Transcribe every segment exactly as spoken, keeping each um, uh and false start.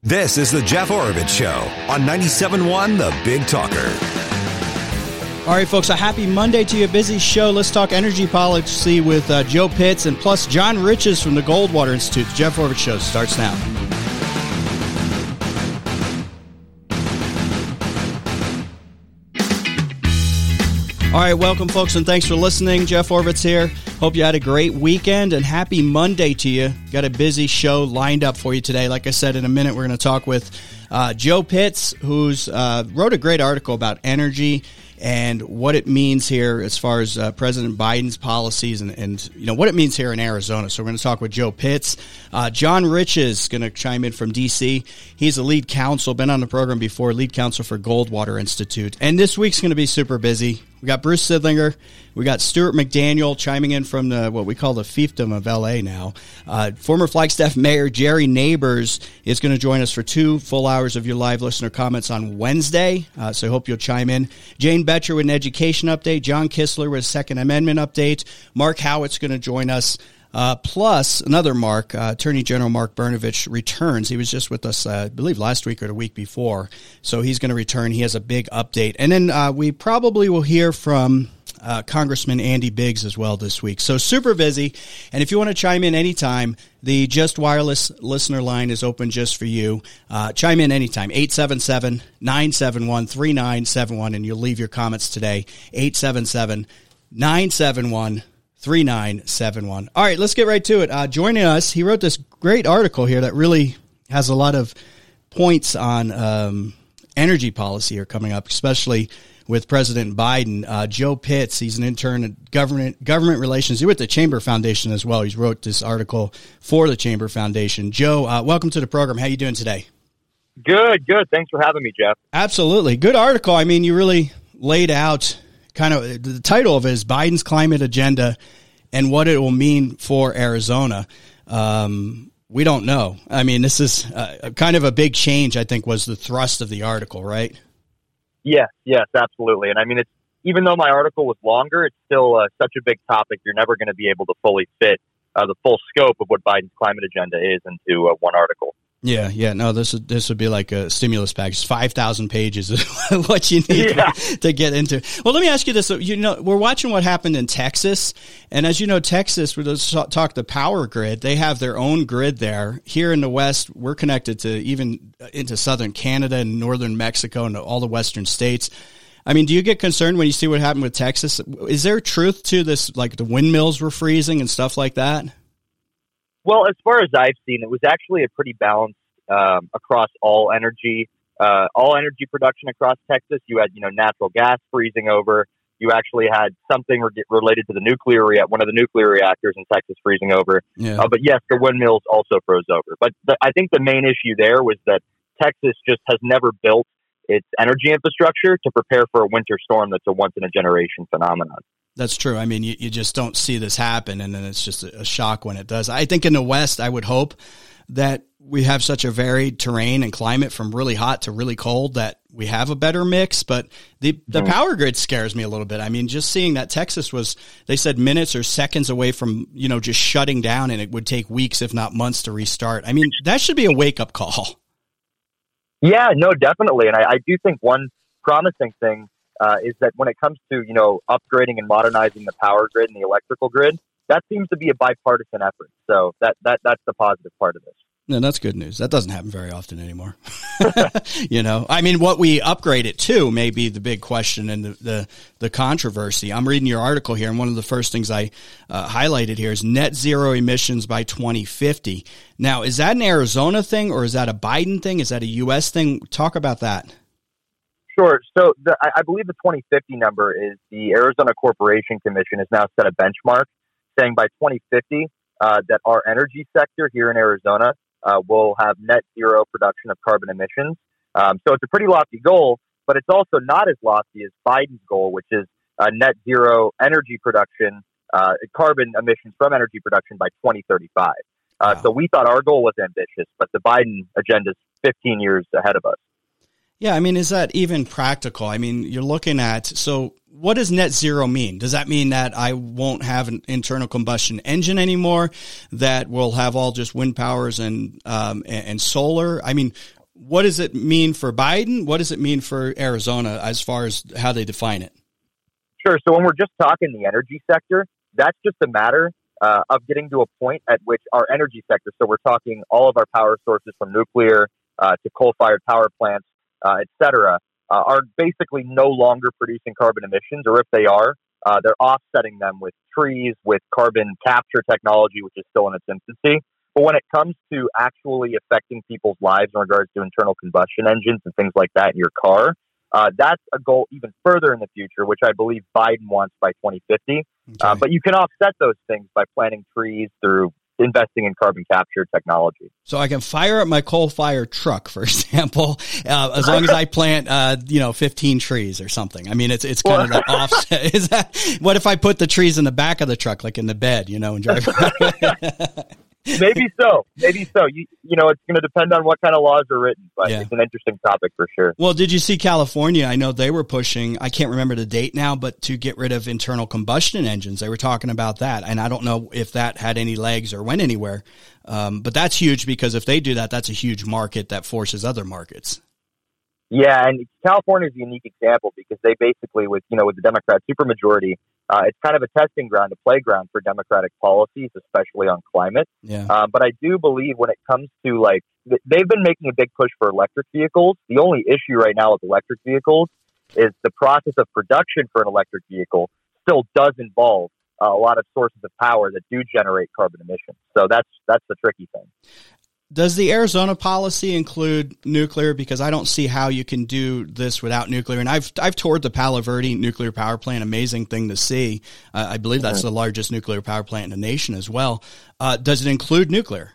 This is the Jeff Oravits Show on ninety-seven point one The Big Talker. All right, folks, a happy Monday to you. A busy show. Let's talk energy policy with uh, Joe Pitts and plus John Riches from the Goldwater Institute. The Jeff Oravits Show starts now. All right, welcome, folks, and thanks for listening. Jeff Oravits here. Hope you had a great weekend, and happy Monday to you. Got a busy show lined up for you today. Like I said, in a minute, we're going to talk with uh, Joe Pitts, who's uh, wrote a great article about energy and what it means here as far as uh, President Biden's policies and, and, you know, what it means here in Arizona. So we're going to talk with Joe Pitts. Uh, John Riches is going to chime in from D C. He's a lead counsel, been on the program before, lead counsel for Goldwater Institute. And this week's going to be super busy. We got Bruce Sidlinger. We got Stuart McDaniel chiming in from the what we call the fiefdom of L A now. Uh, former Flagstaff Mayor Jerry Neighbors is going to join us for two full hours of your live listener comments on Wednesday. Uh, so I hope you'll chime in. Jane Betcher with an education update. John Kistler with a Second Amendment update. Mark Howitt's going to join us. Uh, plus, another Mark, uh, Attorney General Mark Brnovich returns. He was just with us, uh, I believe, last week or the week before. So he's going to return. He has a big update. And then uh, we probably will hear from uh, Congressman Andy Biggs as well this week. So super busy. And if you want to chime in anytime, the Just Wireless listener line is open just for you. Uh, chime in anytime, eight seven seven, nine seven one, three nine seven one, and you'll leave your comments today, eight seven seven, nine seven one, three nine seven one. All right, let's get right to it. Uh, joining us, he wrote this great article here that really has a lot of points on um, energy policy here coming up, especially with President Biden. Uh, Joe Pitts, he's an intern at government government relations. He's with the Chamber Foundation as well. He's wrote this article for the Chamber Foundation. Joe, uh, welcome to the program. How you doing today? Good, good. Thanks for having me, Jeff. Absolutely. Good article. I mean, you really laid out kind of the title of it is Biden's Climate Agenda and what it will mean for Arizona. Um, we don't know. I mean, this is uh, kind of a big change, I think, was the thrust of the article, right? Yes, yes, absolutely. And I mean, it's even though my article was longer, it's still uh, such a big topic. You're never going to be able to fully fit uh, the full scope of what Biden's climate agenda is into uh, one article. Yeah, yeah, no, this would, this would be like a stimulus package. five thousand pages is what you need yeah. to, to get into. Well, let me ask you this. You know, we're watching what happened in Texas. And as you know, Texas, we just talk the power grid. They have their own grid there. Here in the West, we're connected to even into southern Canada and northern Mexico and all the western states. I mean, do you get concerned when you see what happened with Texas? Is there truth to this, like the windmills were freezing and stuff like that? Well, as far as I've seen, it was actually a pretty balanced um, across all energy, uh, all energy production across Texas. You had, you know, natural gas freezing over. You actually had something re- related to the nuclear, rea- one of the nuclear reactors in Texas freezing over. Yeah. Uh, but yes, the windmills also froze over. But the, I think the main issue there was that Texas just has never built its energy infrastructure to prepare for a winter storm that's a once-in-a-generation phenomenon. That's true. I mean, you, you just don't see this happen, and then it's just a, a shock when it does. I think in the West, I would hope that we have such a varied terrain and climate from really hot to really cold that we have a better mix, but the, the mm-hmm. power grid scares me a little bit. I mean, just seeing that Texas was, they said minutes or seconds away from, you know, just shutting down, and it would take weeks, if not months, to restart. I mean, that should be a wake-up call. Yeah, no, definitely. And I, I do think one promising thing Uh, is that when it comes to, you know, upgrading and modernizing the power grid and the electrical grid, that seems to be a bipartisan effort. So that, that that's the positive part of this. No, that's good news. That doesn't happen very often anymore. You know, I mean, what we upgrade it to may be the big question and the, the, the controversy. I'm reading your article here, and one of the first things I uh, highlighted here is net zero emissions by twenty fifty. Now, is that an Arizona thing, or is that a Biden thing? Is that a U S thing? Talk about that. Sure. So the, I believe the twenty fifty number is the Arizona Corporation Commission has now set a benchmark saying by twenty fifty uh, that our energy sector here in Arizona uh, will have net zero production of carbon emissions. Um, so it's a pretty lofty goal, but it's also not as lofty as Biden's goal, which is uh, net zero energy production, uh, carbon emissions from energy production by twenty thirty-five. Uh, wow. So we thought our goal was ambitious, but the Biden agenda is fifteen years ahead of us. Yeah, I mean, is that even practical? I mean, you're looking at, so what does net zero mean? Does that mean that I won't have an internal combustion engine anymore, that we'll have all just wind powers and um, and, and solar? I mean, what does it mean for Biden? What does it mean for Arizona as far as how they define it? Sure. So when we're just talking the energy sector, that's just a matter uh, of getting to a point at which our energy sector, so we're talking all of our power sources from nuclear uh, to coal-fired power plants, uh, et cetera, uh, are basically no longer producing carbon emissions, or if they are, uh, they're offsetting them with trees, with carbon capture technology, which is still in its infancy. But when it comes to actually affecting people's lives in regards to internal combustion engines and things like that in your car, uh, that's a goal even further in the future, which I believe Biden wants by twenty fifty. Okay. Uh, but you can offset those things by planting trees through investing in carbon capture technology. So I can fire up my coal-fired truck, for example, uh, as long as I plant, uh, you know, fifteen trees or something. I mean, it's it's kind well, of the offset. Is that what if I put the trees in the back of the truck, like in the bed, you know, and drive around? Maybe so. Maybe so. You you know, it's going to depend on what kind of laws are written, but yeah. It's an interesting topic for sure. Well, did you see California? I know they were pushing, I can't remember the date now, but to get rid of internal combustion engines. They were talking about that, and I don't know if that had any legs or went anywhere. Um, but that's huge because if they do that, that's a huge market that forces other markets. Yeah, and California is a unique example because they basically, with you know, with the Democrat supermajority, uh, it's kind of a testing ground, a playground for Democratic policies, especially on climate. Yeah. Uh, but I do believe when it comes to like, th- they've been making a big push for electric vehicles. The only issue right now with electric vehicles is the process of production for an electric vehicle still does involve uh, a lot of sources of power that do generate carbon emissions. So that's that's the tricky thing. Does the Arizona policy include nuclear? Because I don't see how you can do this without nuclear. And I've I've toured the Palo Verde nuclear power plant. Amazing thing to see. Uh, I believe that's the largest nuclear power plant in the nation as well. Uh, does it include nuclear?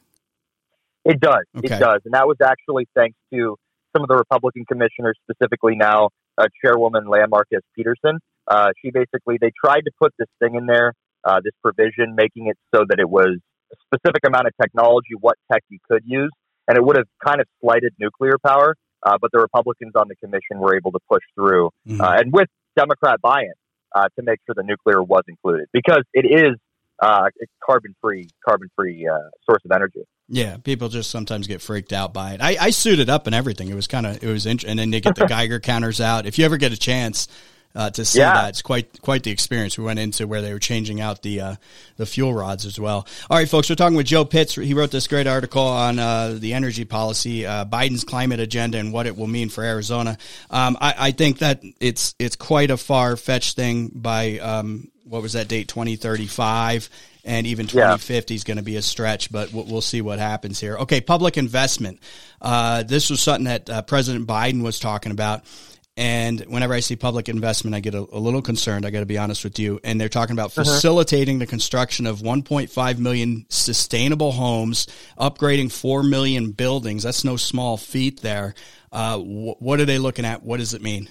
It does. Okay. It does. And that was actually thanks to some of the Republican commissioners, specifically now uh, Chairwoman Leah Marquez Peterson. Uh, she basically, they tried to put this thing in there, uh, this provision, making it so that it was a specific amount of technology, what tech you could use, and it would have kind of slighted nuclear power, uh, but the Republicans on the commission were able to push through, mm-hmm. uh, and with Democrat buy-in, uh, to make sure the nuclear was included, because it is uh, a carbon-free, carbon-free uh, source of energy. Yeah, people just sometimes get freaked out by it. I, I suited up and everything. It was kind of, it was interesting, and then they get the Geiger counters out. If you ever get a chance Uh, to see yeah. that, it's quite quite the experience. We went into where they were changing out the uh, the fuel rods as well. All right, folks, we're talking with Joe Pitts. He wrote this great article on uh, the energy policy, uh, Biden's climate agenda, and what it will mean for Arizona. Um, I, I think that it's it's quite a far fetched thing by um, what was that date, twenty thirty-five, and even twenty fifty yeah. is going to be a stretch, but we'll, we'll see what happens here. Okay, public investment. Uh, this was something that uh, President Biden was talking about. And whenever I see public investment, I get a, a little concerned. I got to be honest with you. And they're talking about uh-huh. facilitating the construction of one point five million sustainable homes, upgrading four million buildings. That's no small feat there. Uh, wh- what are they looking at? What does it mean?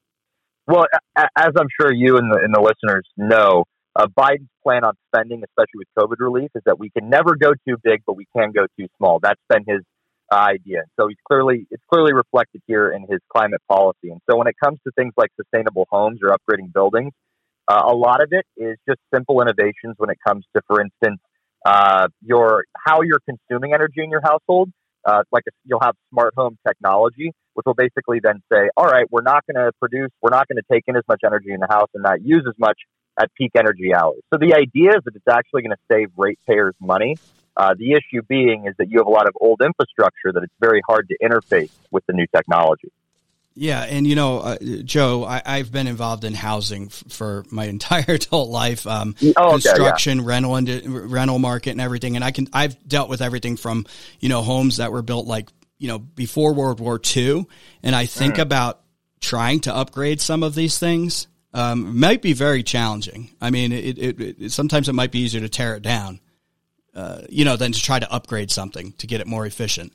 Well, as I'm sure you and the, and the listeners know, uh, Biden's plan on spending, especially with COVID relief, is that we can never go too big, but we can go too small. That's been his idea. So he's clearly, it's clearly reflected here in his climate policy. And so when it comes to things like sustainable homes or upgrading buildings, uh, a lot of it is just simple innovations when it comes to, for instance, uh, your how you're consuming energy in your household. Uh, like a, you'll have smart home technology, which will basically then say, all right, we're not going to produce, we're not going to take in as much energy in the house and not use as much at peak energy hours. So the idea is that it's actually going to save ratepayers money. Uh, the issue being is that you have a lot of old infrastructure that it's very hard to interface with the new technology. Yeah, and you know, uh, Joe, I, I've been involved in housing f- for my entire adult life, um, oh, construction, okay, yeah. rental, and rental market, and everything. And I can, I've dealt with everything from, you know, homes that were built like, you know, before World War Two, and I think mm. about trying to upgrade some of these things. Um, might be very challenging. I mean, it, it, it sometimes it might be easier to tear it down. Uh, you know, than to try to upgrade something to get it more efficient.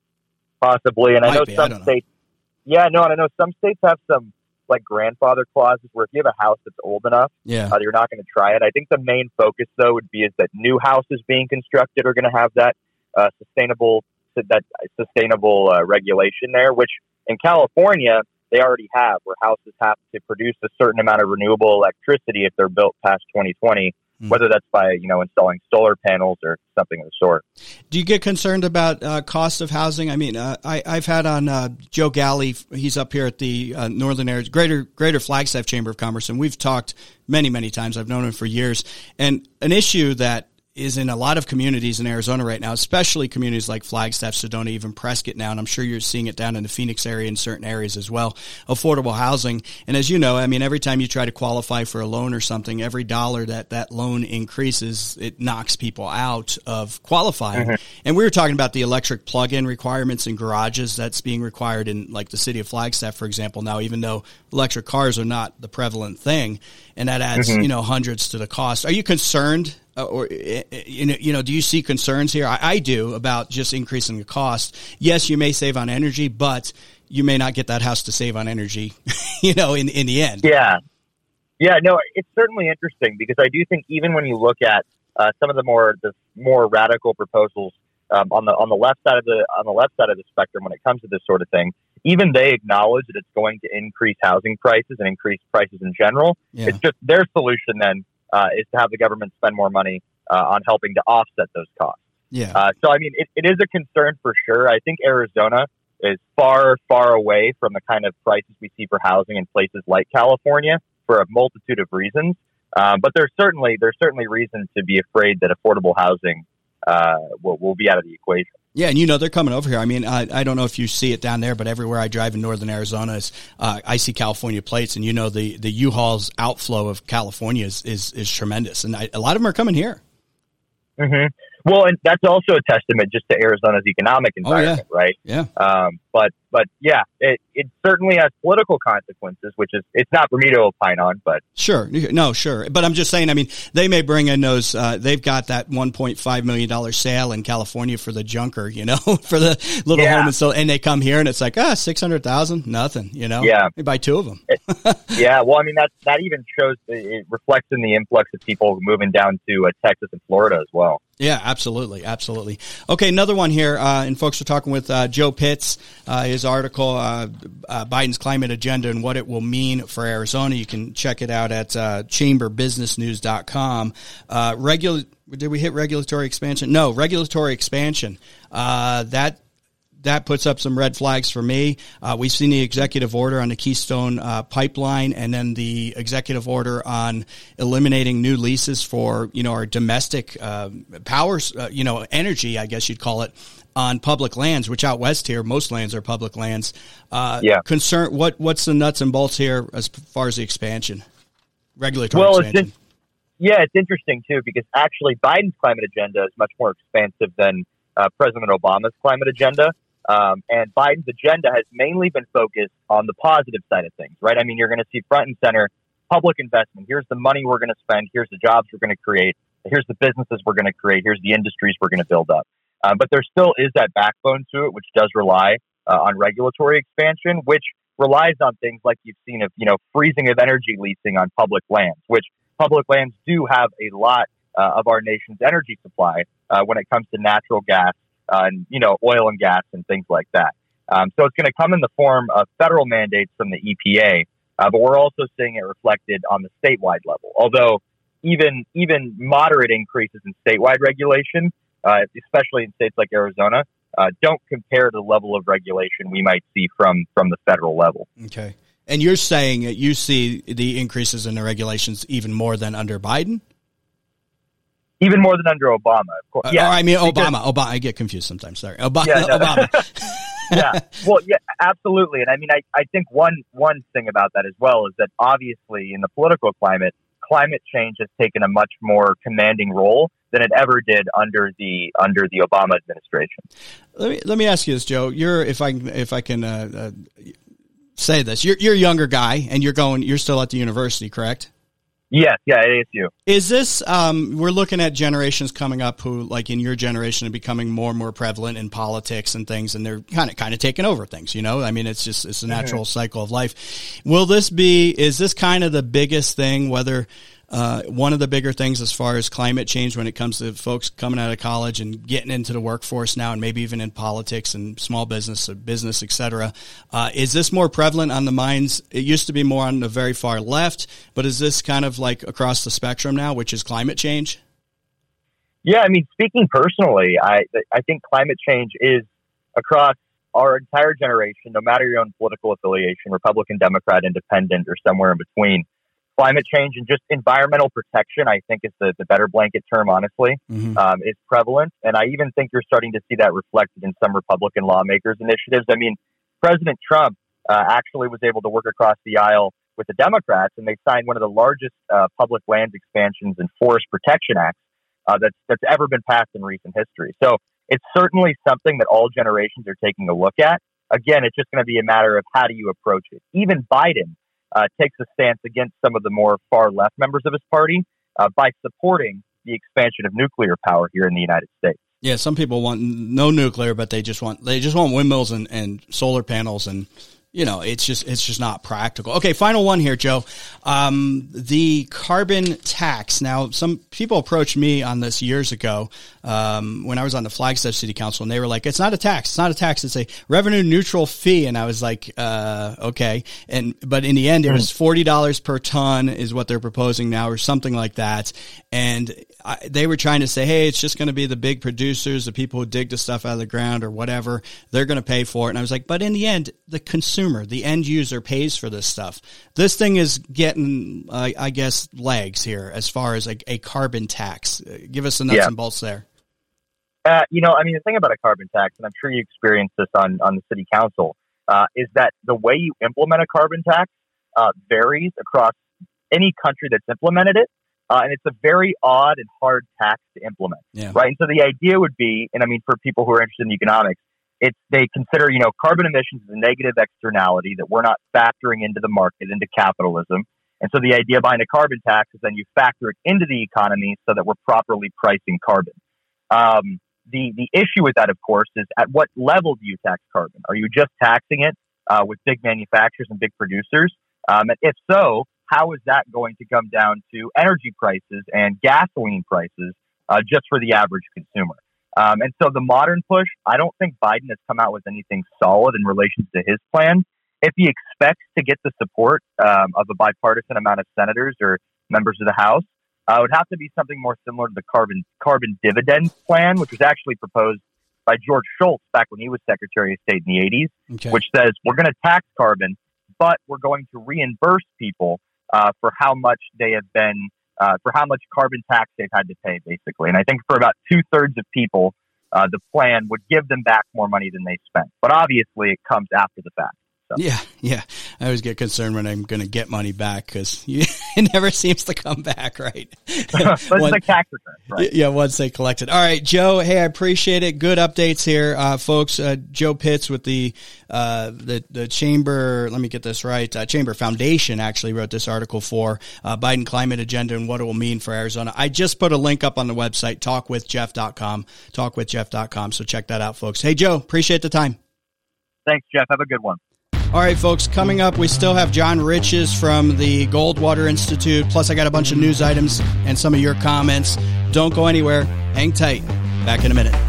Possibly, and I Might know be, some I states. Know. Yeah, no, and I know some states have some like grandfather clauses where if you have a house that's old enough, yeah, uh, you're not going to try it. I think the main focus though would be is that new houses being constructed are going to have that uh, sustainable that sustainable uh, regulation there, which in California they already have, where houses have to produce a certain amount of renewable electricity if they're built past twenty twenty. whether that's by, you know, installing solar panels or something of the sort. Do you get concerned about uh, cost of housing? I mean, uh, I, I've had on uh, Joe Galley. He's up here at the uh, Northern Arizona, Greater Greater Flagstaff Chamber of Commerce, and we've talked many, many times. I've known him for years. And an issue that is in a lot of communities in Arizona right now, especially communities like Flagstaff, Sedona, even Prescott now, and I'm sure you're seeing it down in the Phoenix area in certain areas as well, affordable housing. And as you know, I mean, every time you try to qualify for a loan or something, every dollar that that loan increases, it knocks people out of qualifying. Mm-hmm. And we were talking about the electric plug-in requirements in garages that's being required in like the city of Flagstaff, for example, now, even though electric cars are not the prevalent thing, and that adds, mm-hmm. you know, hundreds to the cost. Are you concerned? Uh, or you know, you know, do you see concerns here? I, I do about just increasing the cost. Yes, you may save on energy, but you may not get that house to save on energy, you know, in in the end. Yeah, yeah, no, it's certainly interesting because I do think even when you look at uh, some of the more the more radical proposals um, on the on the left side of the on the left side of the spectrum when it comes to this sort of thing, even they acknowledge that it's going to increase housing prices and increase prices in general. Yeah. It's just their solution then. Uh, is to have the government spend more money uh, on helping to offset those costs. Yeah. Uh, so, I mean, it, it is a concern for sure. I think Arizona is far, far away from the kind of prices we see for housing in places like California for a multitude of reasons. Um, but there's certainly there's certainly reason to be afraid that affordable housing uh, will, will be out of the equation. Yeah, and you know, they're coming over here. I mean, I, I don't know if you see it down there, but everywhere I drive in northern Arizona, is, uh, I see California plates, and you know, the, the U-Haul's outflow of California is, is, is tremendous. And I, a lot of them are coming here. Mm-hmm. Well, and that's also a testament just to Arizona's economic environment, oh, yeah. right? Yeah. Um, but, but yeah, it, it certainly has political consequences, which is, it's not for me to opine on, but. Sure. No, sure. But I'm just saying, I mean, they may bring in those, uh, they've got that one point five million dollars sale in California for the junker, you know, for the little yeah. home and so, and they come here and it's like, ah, six hundred thousand, nothing, you know? Yeah. They buy two of them. Yeah. Well, I mean, that, that even shows, it reflects in the influx of people moving down to uh, Texas and Florida as well. Yeah, absolutely. Absolutely. Okay. Another one here. Uh, and folks are talking with, uh, Joe Pitts, uh, his article, uh, uh, Biden's climate agenda and what it will mean for Arizona. You can check it out at, uh, chamber business news dot com. Uh, regular, did we hit regulatory expansion? No, regulatory expansion. Uh, that, That puts up some red flags for me. Uh, we've seen the executive order on the Keystone uh, pipeline, and then the executive order on eliminating new leases for, you know, our domestic uh, powers, uh, you know, energy, I guess you'd call it, on public lands, which out west here, most lands are public lands. Uh, yeah. Concern, what, what's the nuts and bolts here as far as the expansion, regulatory well, expansion? It's in, yeah, it's interesting, too, because actually Biden's climate agenda is much more expansive than uh, President Obama's climate agenda. Um, and Biden's agenda has mainly been focused on the positive side of things, right? I mean, you're going to see front and center public investment. Here's the money we're going to spend. Here's the jobs we're going to create. Here's the businesses we're going to create. Here's the industries we're going to build up. Um, but there still is that backbone to it, which does rely uh, on regulatory expansion, which relies on things like you've seen of, you know, freezing of energy leasing on public lands, which public lands do have a lot uh, of our nation's energy supply uh, when it comes to natural gas. Uh, and, you know, oil and gas and things like that. Um, so it's going to come in the form of federal mandates from the E P A, uh, but we're also seeing it reflected on the statewide level. Although even even moderate increases in statewide regulation, uh, especially in states like Arizona, uh, don't compare to the level of regulation we might see from from the federal level. Okay. And you're saying that you see the increases in the regulations even more than under Biden? Even more than under Obama, of course. Yeah, uh, I mean, Obama. Because, Obama. I get confused sometimes. Sorry. Obama. Yeah, no. Obama. Yeah. Well, yeah, absolutely. And I mean, I, I think one, one thing about that as well is that obviously in the political climate, climate change has taken a much more commanding role than it ever did under the under the Obama administration. Let me let me ask you this, Joe. You're if I if I can uh, uh, say this, you're you're a younger guy, and you're going. You're still at the university, correct? Yes, yeah, A S U. Is this, um, we're looking at generations coming up who, like in your generation, are becoming more and more prevalent in politics and things, and they're kind of kind of taking over things, you know? I mean, it's just, it's a natural mm-hmm. cycle of life. Will this be, is this kind of the biggest thing, whether uh, one of the bigger things as far as climate change when it comes to folks coming out of college and getting into the workforce now, and maybe even in politics and small business, business, et cetera. Uh, is this more prevalent on the minds? It used to be more on the very far left, but is this kind of like across the spectrum now, which is climate change? Yeah, I mean, speaking personally, I I think climate change is across our entire generation, no matter your own political affiliation, Republican, Democrat, Independent, or somewhere in between. Climate change and just environmental protection, I think is the, the better blanket term, honestly, mm-hmm. um, is prevalent. And I even think you're starting to see that reflected in some Republican lawmakers' initiatives. I mean, President Trump uh, actually was able to work across the aisle with the Democrats, and they signed one of the largest uh, public lands expansions and forest protection acts uh, that's, that's ever been passed in recent history. So it's certainly something that all generations are taking a look at. Again, it's just going to be a matter of how do you approach it. Even Biden uh, takes a stance against some of the more far left members of his party uh, by supporting the expansion of nuclear power here in the United States. Yeah, some people want no nuclear, but they just want they just want windmills and, and solar panels, and you know, it's just it's just not practical. Okay, final one here, Joe. Um, the carbon tax. Now, some people approached me on this years ago um, when I was on the Flagstaff City Council, and they were like, "It's not a tax. It's not a tax. It's a revenue neutral fee." And I was like, uh, "Okay." And but in the end, it was forty dollars per ton is what they're proposing now, or something like that. And I, they were trying to say, "Hey, it's just going to be the big producers, the people who dig the stuff out of the ground, or whatever. They're going to pay for it." And I was like, "But in the end, the consumer." The end user pays for this stuff. This thing is getting, uh, I guess, legs here as far as a, a carbon tax. Uh, give us the nuts yeah. and bolts there. Uh, you know, I mean, the thing about a carbon tax, and I'm sure you experienced this on, on the city council, uh, is that the way you implement a carbon tax uh, varies across any country that's implemented it. Uh, and it's a very odd and hard tax to implement. Yeah. Right. And so the idea would be, and I mean, for people who are interested in economics, It's they consider, you know, carbon emissions as a negative externality that we're not factoring into the market, into capitalism. And so the idea behind a carbon tax is then you factor it into the economy so that we're properly pricing carbon. Um, the the issue with that, of course, is at what level do you tax carbon? Are you just taxing it uh, with big manufacturers and big producers? Um, and if so, how is that going to come down to energy prices and gasoline prices uh, just for the average consumer? Um, and so the modern push, I don't think Biden has come out with anything solid in relation to his plan. If he expects to get the support um, of a bipartisan amount of senators or members of the House, uh, it would have to be something more similar to the carbon carbon dividend plan, which was actually proposed by George Shultz back when he was Secretary of State in the eighties, okay. which says we're going to tax carbon, but we're going to reimburse people uh, for how much they have been Uh, for how much carbon tax they've had to pay, basically. And I think for about two-thirds of people, uh, the plan would give them back more money than they spent. But obviously, it comes after the fact. So. Yeah, yeah. I always get concerned when I'm going to get money back because it never seems to come back, right? But it's like tax returns, right? Yeah, once they collect it. All right, Joe, hey, I appreciate it. Good updates here, uh, folks. Uh, Joe Pitts with the, uh, the the Chamber, let me get this right, uh, Chamber Foundation actually wrote this article for uh, Biden Climate Agenda and what it will mean for Arizona. I just put a link up on the website, talk with jeff dot com, talk with jeff dot com, so check that out, folks. Hey, Joe, appreciate the time. Thanks, Jeff. Have a good one. All right, folks, coming up, we still have John Riches from the Goldwater Institute. Plus, I got a bunch of news items and some of your comments. Don't go anywhere. Hang tight. Back in a minute.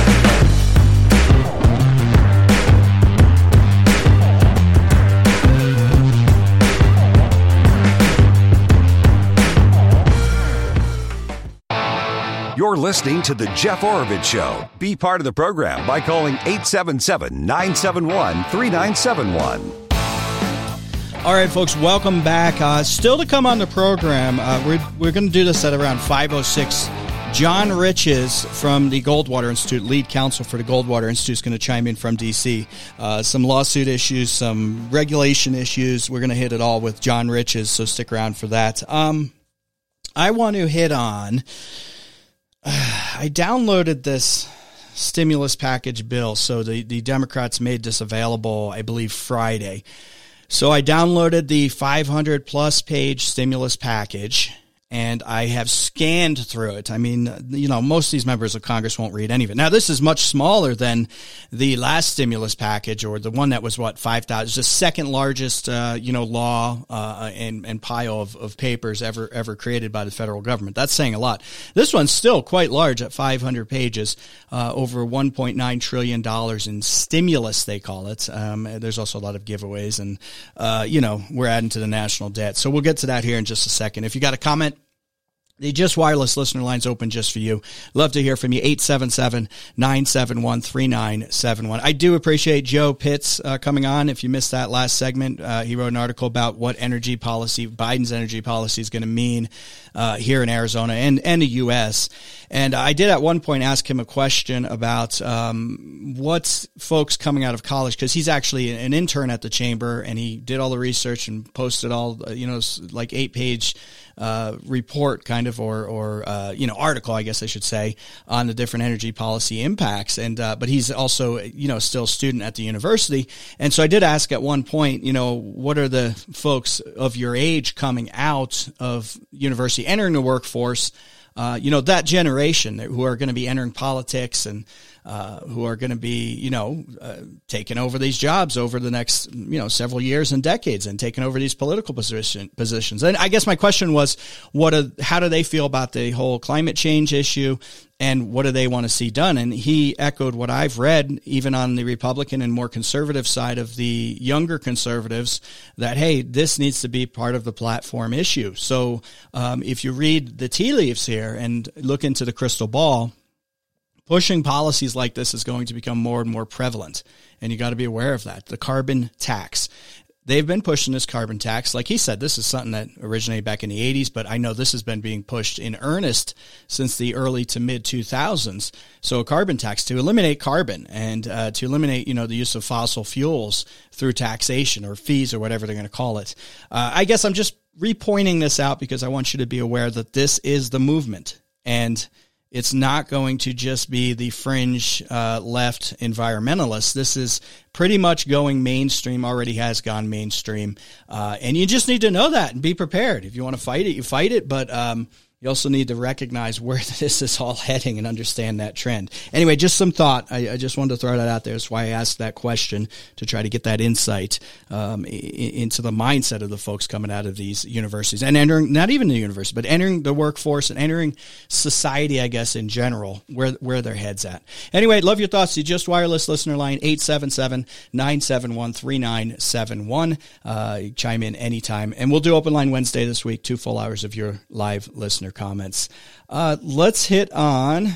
You're listening to The Jeff Oravits Show. Be part of the program by calling eight seven seven, nine seven one, three nine seven one. All right, folks, welcome back. Uh, still to come on the program, uh, we're, we're going to do this at around five oh six. John Riches from the Goldwater Institute, lead counsel for the Goldwater Institute, is going to chime in from D C. Uh, some lawsuit issues, some regulation issues. We're going to hit it all with John Riches, so stick around for that. Um, I want to hit on... I downloaded this stimulus package bill. So the, the Democrats made this available, I believe, Friday. So I downloaded the five hundred plus page stimulus package. and I have scanned through it. I mean, you know, most of these members of Congress won't read any of it. Now, this is much smaller than the last stimulus package, or the one that was, what, five thousand, the second largest, uh, you know, law uh, and, and pile of, of papers ever ever created by the federal government. That's saying a lot. This one's still quite large at five hundred pages, uh, over one point nine trillion dollars in stimulus, they call it. Um, there's also a lot of giveaways, and, uh, you know, we're adding to the national debt. So we'll get to that here in just a second. If you got a comment, the Just Wireless listener line's open just for you. Love to hear from you. eight seven seven, nine seven one, three nine seven one. I do appreciate Joe Pitts uh, coming on. If you missed that last segment, uh, he wrote an article about what energy policy, Biden's energy policy is going to mean uh, here in Arizona and, and the U S. And I did at one point ask him a question about um, what's folks coming out of college, because he's actually an intern at the chamber, and he did all the research and posted all, you know, like eight-page Uh, report kind of, or, or, uh, you know, article, I guess I should say, on the different energy policy impacts. And, uh, but he's also, you know, still a student at the university. And so I did ask at one point, you know, what are the folks of your age coming out of university, entering the workforce, uh, you know, that generation who are going to be entering politics and, Uh, who are going to be, you know, uh, taking over these jobs over the next, you know, several years and decades, and taking over these political position, positions. And I guess my question was, what? Are, how do they feel about the whole climate change issue, and what do they want to see done? And he echoed what I've read, even on the Republican and more conservative side of the younger conservatives, that, hey, this needs to be part of the platform issue. So um, if you read the tea leaves here and look into the crystal ball, pushing policies like this is going to become more and more prevalent, and you got to be aware of that. The carbon tax. They've been pushing this carbon tax. Like he said, this is something that originated back in the eighties, but I know this has been being pushed in earnest since the early to mid two thousands. So a carbon tax to eliminate carbon, and uh, to eliminate, you know, the use of fossil fuels through taxation or fees or whatever they're going to call it. Uh, I guess I'm just repointing this out because I want you to be aware that this is the movement, and it's not going to just be the fringe uh, left environmentalists. This is pretty much going mainstream, already has gone mainstream. Uh, and you just need to know that and be prepared. If you want to fight it, you fight it. But um, you also need to recognize where this is all heading and understand that trend. Anyway, just some thought. I, I just wanted to throw that out there. That's why I asked that question, to try to get that insight um, into the mindset of the folks coming out of these universities and entering, not even the university, but entering the workforce and entering society, I guess, in general, where where their head's at. Anyway, love your thoughts. The Just Wireless listener line, eight seven seven, nine seven one, three nine seven one. Uh, chime in anytime. And we'll do Open Line Wednesday this week, two full hours of your live listener comments. Uh, let's hit on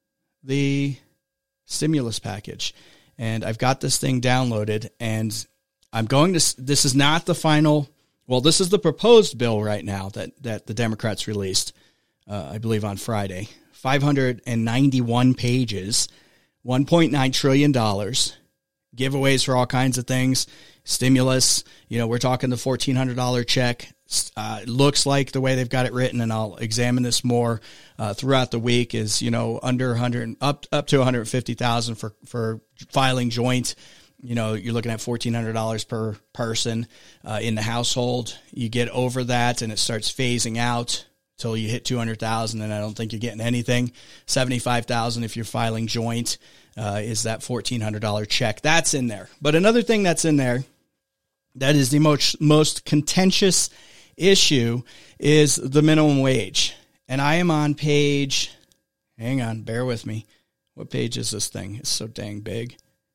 the stimulus package. And I've got this thing downloaded, and I'm going to, this is not the final, well, this is the proposed bill right now that, that the Democrats released, uh, I believe on Friday. five hundred ninety-one pages, one point nine trillion dollars, giveaways for all kinds of things, stimulus, you know, we're talking the fourteen hundred dollars check. Uh, it looks like the way they've got it written, and I'll examine this more uh, throughout the week, is, you know, under one hundred, up up to one hundred fifty thousand for for filing joint. You know, you're looking at fourteen hundred dollars per person uh, in the household. You get over that, and it starts phasing out till you hit two hundred thousand, and I don't think you're getting anything. seventy-five thousand if you're filing joint uh, is that fourteen hundred dollars check. That's in there. But another thing that's in there that is the most most contentious issue is the minimum wage. And I am on page, hang on, bear with me. What page is this thing? It's so dang big.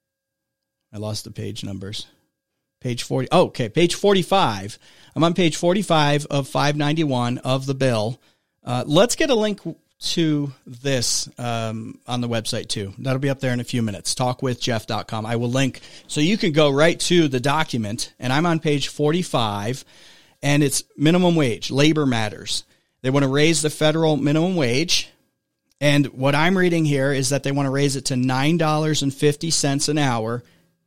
I lost the page numbers. Page forty. Oh, okay, page forty-five. I'm on page forty-five of five ninety-one of the bill. Uh, let's get a link to this um, on the website too. That'll be up there in a few minutes. talk with jeff dot com. I will link so you can go right to the document. And I'm on page forty-five. And it's minimum wage, labor matters. They want to raise the federal minimum wage. And what I'm reading here is that they want to raise it to nine dollars and fifty cents an hour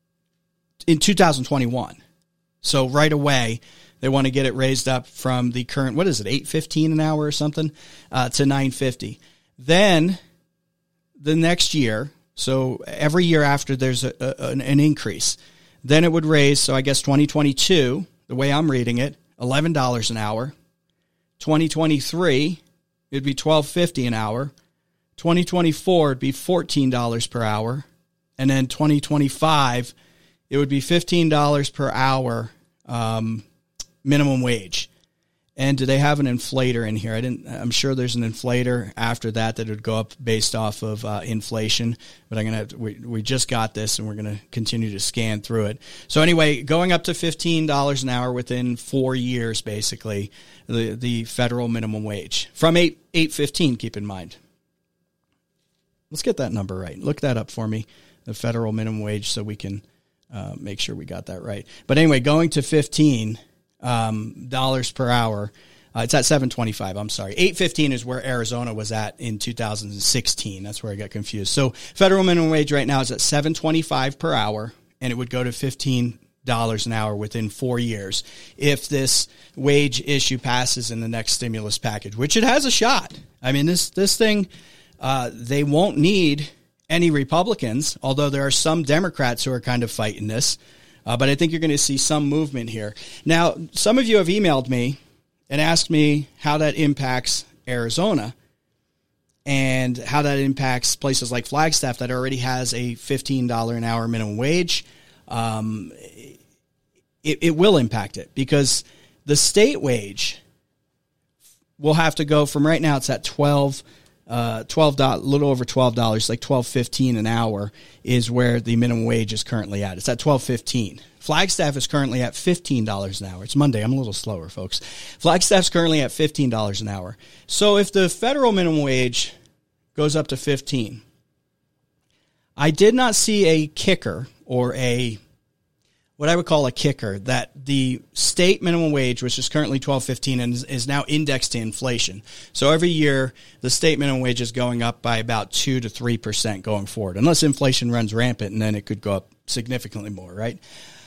in two thousand twenty-one. So right away, they want to get it raised up from the current, what is it, eight fifteen an hour or something, uh, to nine fifty. Then the next year, so every year after there's a, a, an, an increase, then it would raise, so I guess twenty twenty-two, the way I'm reading it, eleven dollars an hour. twenty twenty-three, it'd be twelve fifty an hour. twenty twenty-four, it'd be fourteen dollars per hour. And then twenty twenty-five, it would be fifteen dollars per hour um, minimum wage. And do they have an inflator in here? I didn't. I'm sure there's an inflator after that that would go up based off of uh, inflation. But I'm gonna. Have to, we we just got this, and we're gonna continue to scan through it. So anyway, going up to fifteen dollars an hour within four years, basically, the the federal minimum wage from eight eight fifteen. Keep in mind. Let's get that number right. Look that up for me, the federal minimum wage, so we can uh, make sure we got that right. But anyway, going to fifteen. Um, dollars per hour. Uh, it's at seven twenty-five. I'm sorry. eight fifteen is where Arizona was at in two thousand sixteen. That's where I got confused. So federal minimum wage right now is at seven twenty-five per hour, and it would go to fifteen dollars an hour within four years if this wage issue passes in the next stimulus package, which it has a shot. I mean, this this thing, uh, they won't need any Republicans, although there are some Democrats who are kind of fighting this. Uh, but I think you're going to see some movement here. Now, some of you have emailed me and asked me how that impacts Arizona and how that impacts places like Flagstaff that already has a fifteen dollars an hour minimum wage. Um, it, it will impact it because the state wage will have to go from right now it's at twelve Uh, twelve dollars, a little over twelve dollars, like twelve fifteen an hour is where the minimum wage is currently at. It's at twelve fifteen. Flagstaff is currently at fifteen dollars an hour. It's Monday. I'm a little slower, folks. Flagstaff's currently at fifteen dollars an hour. So if the federal minimum wage goes up to fifteen, I did not see a kicker or a what I would call a kicker, that the state minimum wage, which is currently twelve fifteen, and is, is now indexed to inflation. So every year, the state minimum wage is going up by about two to three percent going forward, unless inflation runs rampant, and then it could go up significantly more, right?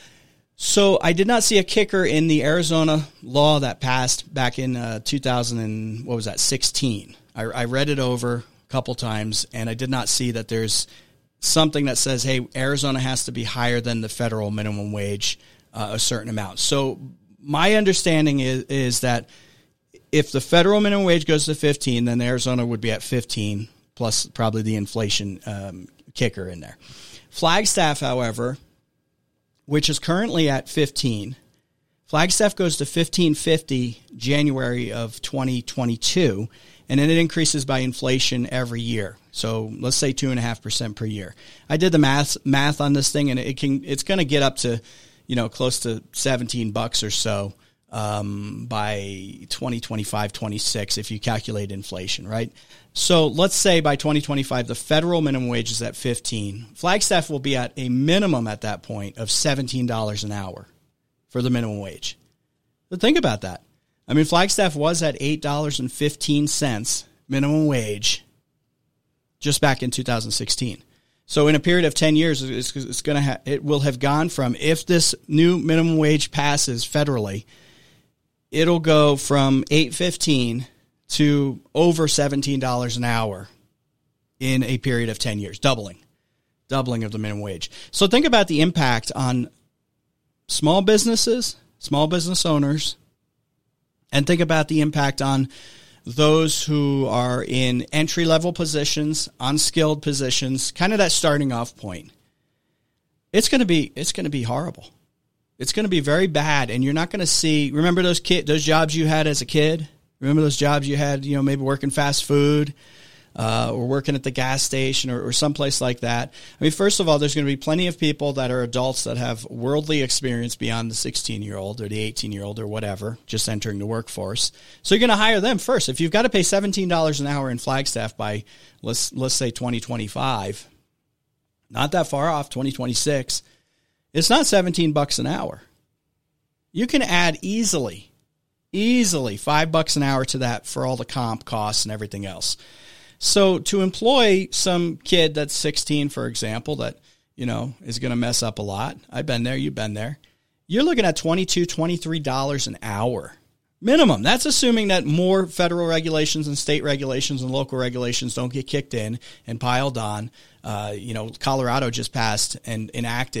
So I did not see a kicker in the Arizona law that passed back in uh, two thousand and what was that, sixteen. I, I read it over a couple times, and I did not see that there's something that says, hey, Arizona has to be higher than the federal minimum wage uh, a certain amount. So my understanding is, is that if the federal minimum wage goes to fifteen, then Arizona would be at fifteen, plus probably the inflation um, kicker in there. Flagstaff, however, which is currently at fifteen, Flagstaff goes to fifteen fifty January of twenty twenty-two, and then it increases by inflation every year. So let's say two and a half percent per year. I did the math math on this thing, and it can it's going to get up to, you know, close to seventeen bucks or so um, by twenty twenty-five, twenty-six if you calculate inflation, right? So let's say by twenty twenty-five the federal minimum wage is at fifteen. Flagstaff will be at a minimum at that point of seventeen dollars an hour for the minimum wage. But think about that. I mean, Flagstaff was at eight dollars and fifteen cents minimum wage just back in two thousand sixteen. So in a period of ten years, it's, it's going to ha- it will have gone from, if this new minimum wage passes federally, it'll go from eight fifteen to over seventeen dollars an hour in a period of ten years, doubling, doubling of the minimum wage. So think about the impact on small businesses, small business owners, and think about the impact on those who are in entry-level positions, unskilled positions, kind of that starting off point. It's going to be it's going to be horrible. It's going to be very bad, and you're not going to see. Remember those kid those jobs you had as a kid? Remember those jobs you had, you know, maybe working fast food, uh, or working at the gas station, or, or someplace like that. I mean, first of all, there's going to be plenty of people that are adults that have worldly experience beyond the sixteen-year-old or the eighteen-year-old or whatever, just entering the workforce. So you're going to hire them first. If you've got to pay seventeen dollars an hour in Flagstaff by, let's let's say twenty twenty-five, not that far off, twenty twenty-six, it's not seventeen bucks an hour. You can add easily, easily five bucks an hour to that for all the comp costs and everything else. So to employ some kid that's sixteen, for example, that, you know, is going to mess up a lot. I've been there. You've been there. You're looking at twenty-two dollars, twenty-three dollars an hour minimum. That's assuming that more federal regulations and state regulations and local regulations don't get kicked in and piled on. Uh, you know, Colorado just passed and enacted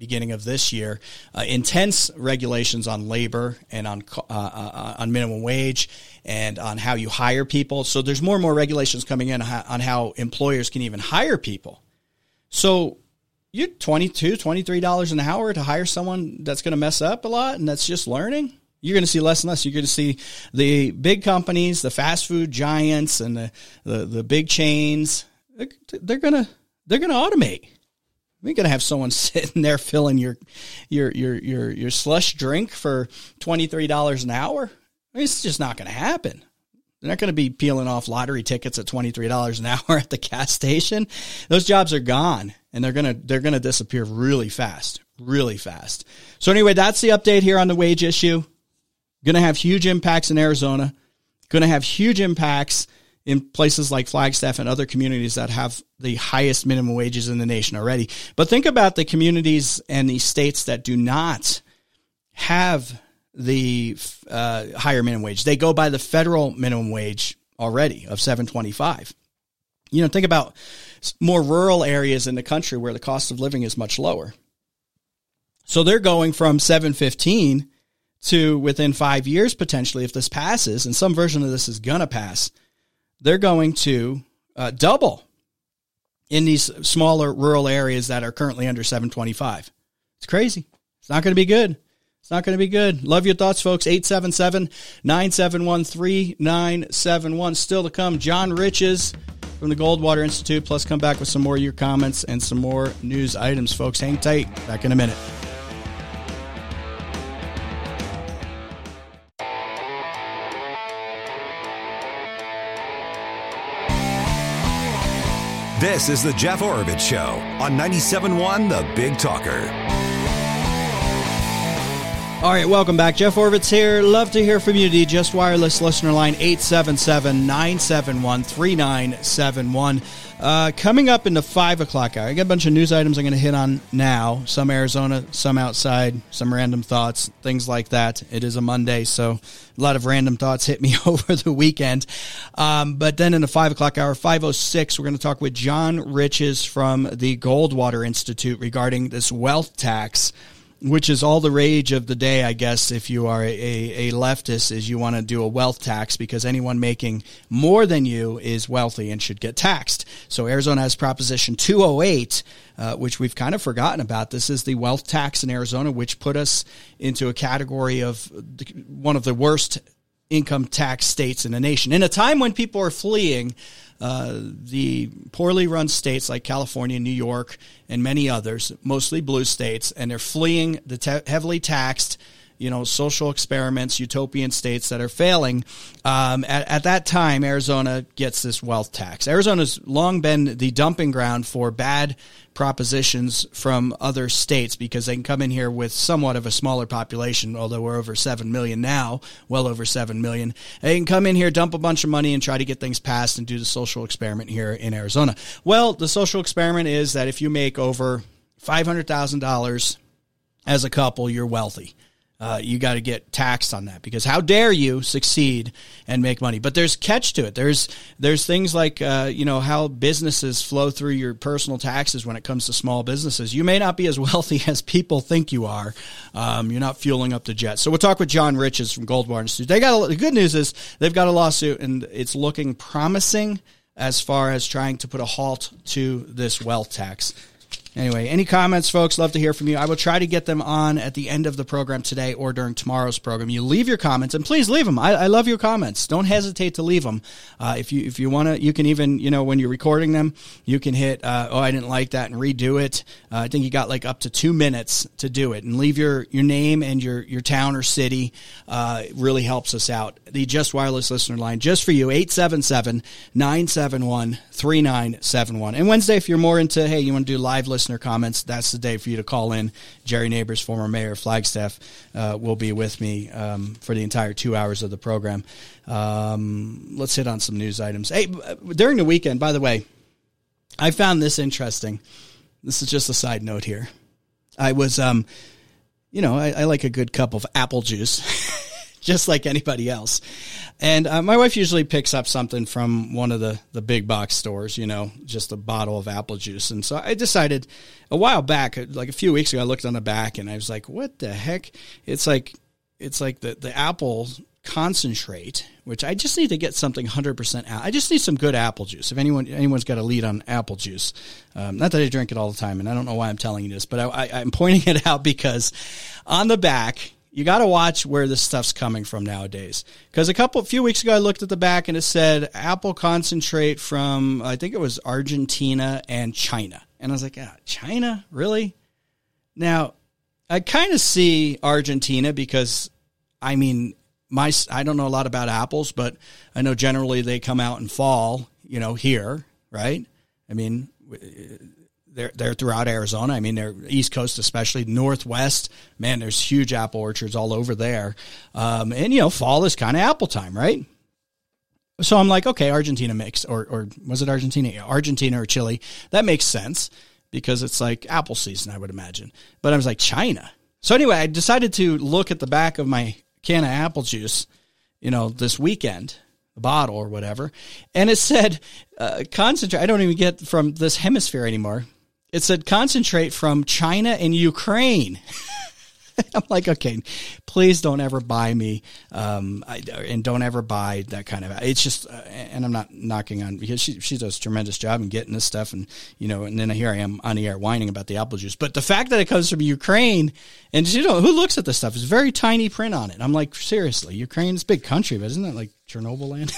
beginning of this year, uh, intense regulations on labor and on uh, uh, on minimum wage and on how you hire people. So there's more and more regulations coming in on how employers can even hire people. So you're twenty-two dollars, twenty-three dollars an hour to hire someone that's going to mess up a lot and that's just learning. You're going to see less and less. You're going to see the big companies, the fast food giants, and the the, the big chains. They're, they're gonna they're gonna automate. You're gonna have someone sitting there filling your your your your your slush drink for twenty-three dollars an hour. I mean, it's just not going to happen. They're not going to be peeling off lottery tickets at twenty-three dollars an hour at the gas station. Those jobs are gone, and they're gonna they're gonna disappear really fast, really fast. So anyway, that's the update here on the wage issue. Going to have huge impacts in Arizona, going to have huge impacts in places like Flagstaff and other communities that have the highest minimum wages in the nation already. But think about the communities and the states that do not have the uh, higher minimum wage. They go by the federal minimum wage already of seven twenty-five. You know, think about more rural areas in the country where the cost of living is much lower. So they're going from seven fifteen to within five years, potentially, if this passes, and some version of this is going to pass, they're going to uh, double in these smaller rural areas that are currently under seven twenty-five. It's crazy. It's not going to be good. It's not going to be good. Love your thoughts, folks. eight seven seven, nine seven one, three nine seven one. Still to come, John Riches from the Goldwater Institute, plus come back with some more of your comments and some more news items, folks. Hang tight. Back in a minute. This is the Jeff Oravits Show on ninety-seven point one The Big Talker. All right, welcome back. Jeff Oravits here. Love to hear from you. The Just Wireless listener line, eight seven seven, nine seven one, three nine seven one. Uh, coming up in the five o'clock hour, I got a bunch of news items I'm going to hit on now. Some Arizona, some outside, some random thoughts, things like that. It is a Monday, so a lot of random thoughts hit me over the weekend. Um, but then in the five o'clock hour, five oh six, we're going to talk with John Riches from the Goldwater Institute regarding this wealth tax, which is all the rage of the day, I guess, if you are a, a leftist, is you want to do a wealth tax because anyone making more than you is wealthy and should get taxed. So Arizona has Proposition two oh eight, uh, which we've kind of forgotten about. This is the wealth tax in Arizona, which put us into a category of the, one of the worst income tax states in the nation. In a time when people are fleeing Uh, the poorly run states like California, New York, and many others, mostly blue states, and they're fleeing the te- heavily taxed, you know, social experiments, utopian states that are failing. Um, at, at that time, Arizona gets this wealth tax. Arizona's long been the dumping ground for bad propositions from other states because they can come in here with somewhat of a smaller population, although we're over seven million now, well over seven million. They can come in here, dump a bunch of money, and try to get things passed and do the social experiment here in Arizona. Well, the social experiment is that if you make over five hundred thousand dollars as a couple, you're wealthy. Uh, you got to get taxed on that because how dare you succeed and make money? But there's catch to it. There's there's things like uh, you know how businesses flow through your personal taxes when it comes to small businesses. You may not be as wealthy as people think you are. Um, you're not fueling up the jet. So we'll talk with John Riches from Goldwater Institute. They got a, the good news is they've got a lawsuit and it's looking promising as far as trying to put a halt to this wealth tax. Anyway, any comments, folks? Love to hear from you. I will try to get them on at the end of the program today or during tomorrow's program. You leave your comments, and please leave them. I, I love your comments. Don't hesitate to leave them. Uh, if you if you want to, you can even, you know, when you're recording them, you can hit, uh, oh, I didn't like that, and redo it. Uh, I think you got like up to two minutes to do it. And leave your, your name and your, your town or city. Uh, it really helps us out. The Just Wireless listener line, just for you, eight seven seven, nine seven one, three nine seven one. And Wednesday, if you're more into, hey, you want to do live listener comments, that's the day for you to call in. Jerry Neighbors, former mayor of Flagstaff, uh, will be with me um, for the entire two hours of the program. Um, let's hit on some news items. Hey, during the weekend, by the way, I found this interesting. This is just a side note here. I was, um, you know, I, I like a good cup of apple juice. just like anybody else. And uh, my wife usually picks up something from one of the, the big box stores, you know, just a bottle of apple juice. And so I decided a while back, like a few weeks ago, I looked on the back and I was like, what the heck? It's like, it's like the, the apple concentrate, which I just need to get something one hundred percent out. I just need some good apple juice. If anyone, anyone's got a lead on apple juice, um, not that I drink it all the time, and I don't know why I'm telling you this, but I, I, I'm pointing it out because on the back, you got to watch where this stuff's coming from nowadays. Because a couple, a few weeks ago, I looked at the back and it said apple concentrate from, I think it was Argentina and China. And I was like, ah, China? Really? Now, I kind of see Argentina because, I mean, My, I don't know a lot about apples, but I know generally they come out in fall, you know, here, right? I mean, they're they're throughout Arizona. I mean, they're East Coast, especially Northwest. Man, there's huge apple orchards all over there. Um, and, you know, fall is kind of apple time, right? So I'm like, okay, Argentina makes, or or was it Argentina? Argentina or Chile. That makes sense because it's like apple season, I would imagine. But I was like, China. So anyway, I decided to look at the back of my can of apple juice, you know, this weekend, a bottle or whatever. And it said, uh, concentrate. I don't even get from this hemisphere anymore. It said concentrate from China and Ukraine. I'm like, okay, please don't ever buy me, um, I, and don't ever buy that kind of, it's just, uh, and I'm not knocking on, because she, she does a tremendous job in getting this stuff, and, you know, and then here I am on the air whining about the apple juice, but the fact that it comes from Ukraine, and you know, who looks at this stuff, is very tiny print on it. I'm like, seriously, Ukraine's a big country, but isn't that like Chernobyl land?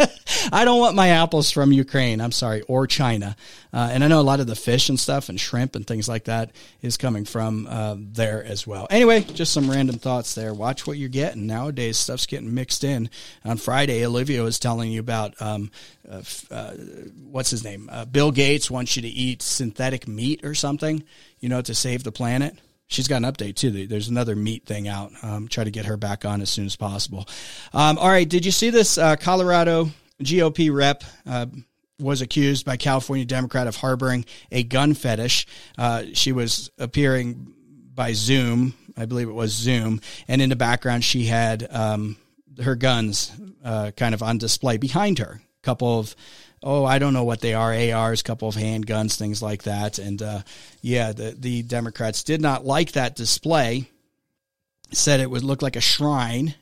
I don't want my apples from Ukraine, I'm sorry, or China. Uh, and I know a lot of the fish and stuff and shrimp and things like that is coming from uh, there as well. Anyway, just some random thoughts there. Watch what you're getting. Nowadays, stuff's getting mixed in. On Friday, Olivia was telling you about, um, uh, uh, what's his name? Uh, Bill Gates wants you to eat synthetic meat or something, you know, to save the planet. She's got an update, too. There's another meat thing out. Um, try to get her back on as soon as possible. Um, all right, did you see this? Uh, Colorado G O P rep uh, was accused by California Democrat of harboring a gun fetish. Uh, she was appearing by Zoom. I believe it was Zoom. And in the background, she had um, her guns uh, kind of on display behind her. A couple of Oh, I don't know what they are, A Rs, couple of handguns, things like that. And, uh, yeah, the, the Democrats did not like that display, said it would look like a shrine,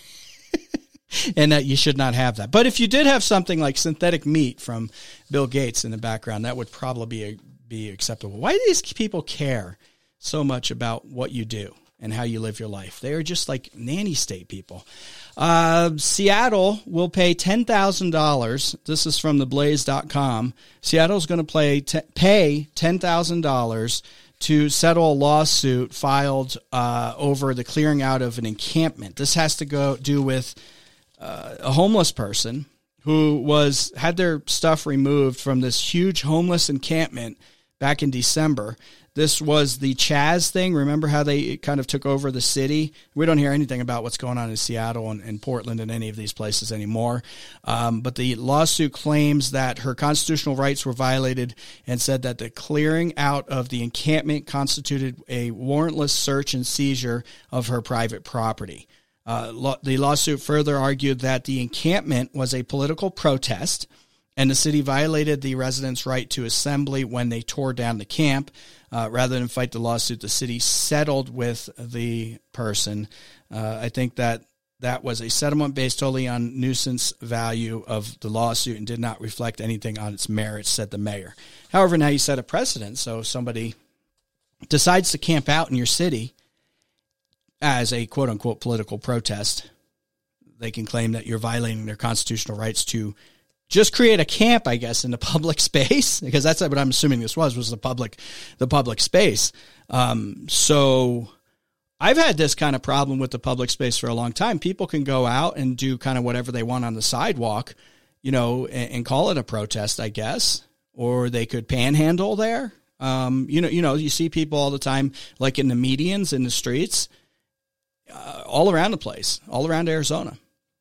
and that you should not have that. But if you did have something like synthetic meat from Bill Gates in the background, that would probably be, a, be acceptable. Why do these people care so much about what you do and how you live your life? They are just like nanny state people. Uh, Seattle will pay ten thousand dollars. This is from the blaze dot com. Seattle's going to play t- pay ten thousand dollars to settle a lawsuit filed uh, over the clearing out of an encampment. This has to go do with uh, a homeless person who was had their stuff removed from this huge homeless encampment back in December. This was the Chaz thing. Remember how they kind of took over the city? We don't hear anything about what's going on in Seattle and, and Portland and any of these places anymore. Um, but the lawsuit claims that her constitutional rights were violated and said that the clearing out of the encampment constituted a warrantless search and seizure of her private property. Uh, lo- the lawsuit further argued that the encampment was a political protest and the city violated the residents' right to assembly when they tore down the camp. Uh, rather than fight the lawsuit, the city settled with the person. Uh, I think that that was a settlement based solely on nuisance value of the lawsuit and did not reflect anything on its merits, said the mayor. However, now you set a precedent, so somebody decides to camp out in your city as a quote-unquote political protest. They can claim that you're violating their constitutional rights to just create a camp, I guess, in the public space, because that's what I'm assuming this was, was the public, the public space. Um, so I've had this kind of problem with the public space for a long time. People can go out and do kind of whatever they want on the sidewalk, you know, and, and call it a protest, I guess, or they could panhandle there. Um, you know, you know, you see people all the time, like in the medians in the streets, uh, all around the place, all around Arizona.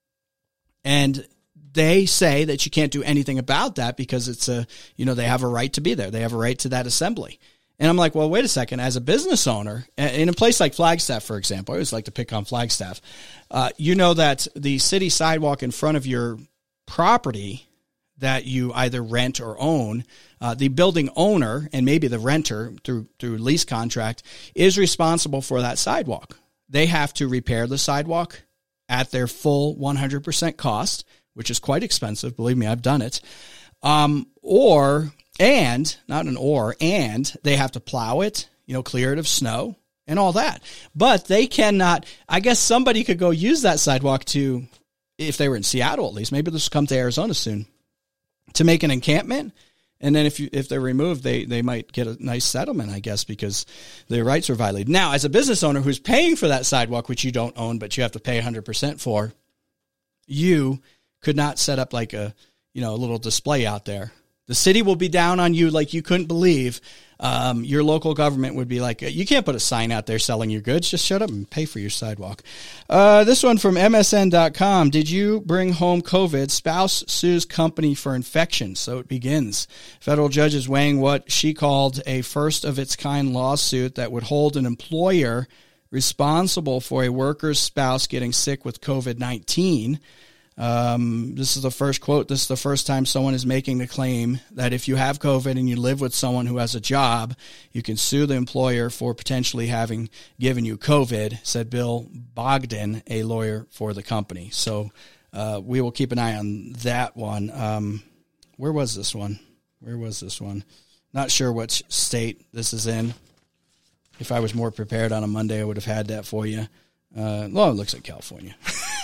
And they say that you can't do anything about that because it's a, you know, they have a right to be there. They have a right to that assembly. And I'm like, well, wait a second. As a business owner, in a place like Flagstaff, for example, I always like to pick on Flagstaff, uh, you know that the city sidewalk in front of your property that you either rent or own, uh, the building owner and maybe the renter through through lease contract is responsible for that sidewalk. They have to repair the sidewalk at their full one hundred percent cost, which is quite expensive. Believe me, I've done it. Um, or, and, not an or, and they have to plow it, you know, clear it of snow and all that. But they cannot, I guess somebody could go use that sidewalk to, if they were in Seattle at least, maybe they'll come to Arizona soon, to make an encampment. And then if you, if they're removed, they, they might get a nice settlement, I guess, because their rights are violated. Now, as a business owner who's paying for that sidewalk, which you don't own, but you have to pay one hundred percent for, you could not set up like a, you know, a little display out there. The city will be down on you like you couldn't believe. Um, your local government would be like, you can't put a sign out there selling your goods. Just shut up and pay for your sidewalk. Uh, this one from M S N dot com. Did you bring home COVID? Spouse sues company for infection. So it begins. Federal judge is weighing what she called a first-of-its-kind lawsuit that would hold an employer responsible for a worker's spouse getting sick with COVID nineteen. Um, this is the first quote. This is the first time someone is making the claim that if you have COVID and you live with someone who has a job, you can sue the employer for potentially having given you COVID, said Bill Bogdan, a lawyer for the company. So uh, we will keep an eye on that one. Um, where was this one? Where was this one? Not sure which state this is in. If I was more prepared on a Monday, I would have had that for you. Uh, well, it looks like California.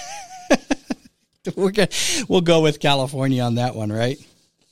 We're gonna, we'll go with California on that one, right?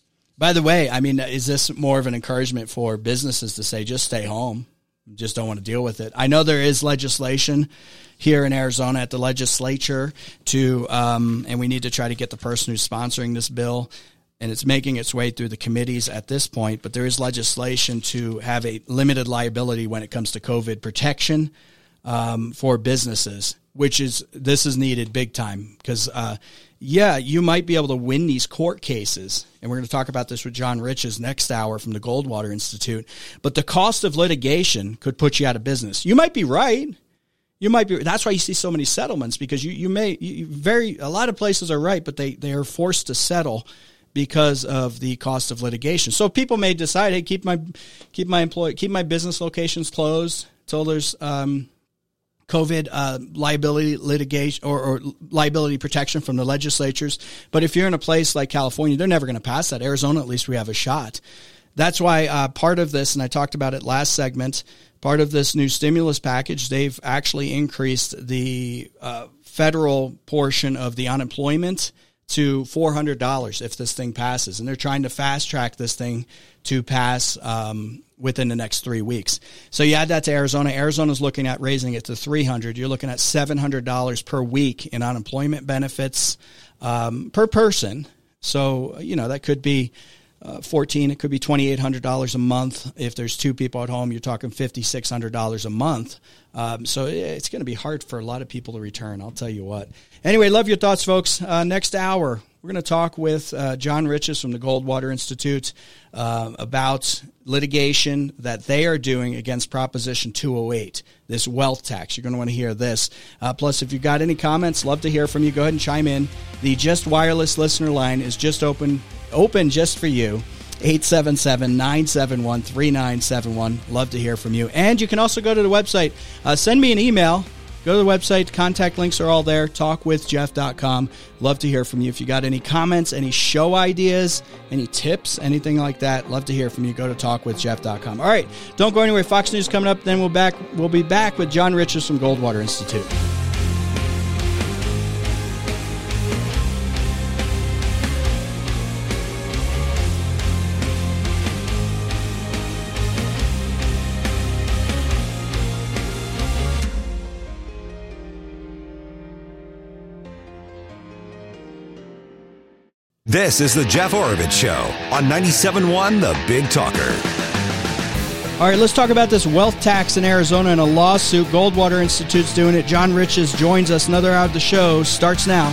By the way, I mean, is this more of an encouragement for businesses to say, just stay home, just don't want to deal with it? I know there is legislation here in Arizona at the legislature to, um, and we need to try to get the person who's sponsoring this bill, and it's making its way through the committees at this point, but there is legislation to have a limited liability when it comes to COVID protection um, for businesses. Which is, this is needed big time because, uh, yeah, you might be able to win these court cases. And we're going to talk about this with John Riches next hour from the Goldwater Institute. But the cost of litigation could put you out of business. You might be right. You might be. That's why you see so many settlements, because you, you may, you very, a lot of places are right, but they, they are forced to settle because of the cost of litigation. So people may decide, hey, keep my, keep my employee, keep my business locations closed until there's, um, COVID uh, liability litigation or, or liability protection from the legislatures. But if you're in a place like California, they're never going to pass that. Arizona, at least we have a shot. That's why uh, part of this, and I talked about it last segment, part of this new stimulus package, they've actually increased the uh, federal portion of the unemployment to four hundred dollars if this thing passes. And they're trying to fast track this thing to pass um, within the next three weeks. So you add that to Arizona. Arizona's looking at raising it to three hundred dollars. You're looking at seven hundred dollars per week in unemployment benefits um, per person. So, you know, that could be uh, fourteen. It could be twenty-eight hundred dollars a month. If there's two people at home, you're talking five thousand six hundred dollars a month. Um, so it's going to be hard for a lot of people to return, I'll tell you what. Anyway, love your thoughts, folks. Uh, next hour, we're going to talk with uh, John Riches from the Goldwater Institute uh, about litigation that they are doing against Proposition two oh eight, this wealth tax. You're going to want to hear this. Uh, plus, if you've got any comments, love to hear from you. Go ahead and chime in. The Just Wireless listener line is just open, open just for you. eight seven seven, nine seven one, three nine seven one. Love to hear from you. And you can also go to the website. Uh, send me an email. Go to the website. Contact links are all there. talk with jeff dot com. Love to hear from you. If you got any comments, any show ideas, any tips, anything like that, love to hear from you. Go to talk with jeff dot com. All right. Don't go anywhere. Fox News coming up. Then we'll back. We'll be back with John Riches from Goldwater Institute. This is the Jeff Oravits Show on ninety-seven point one The Big Talker. All right, let's talk about this wealth tax in Arizona and a lawsuit. Goldwater Institute's doing it. John Riches joins us. Another hour of the show starts now.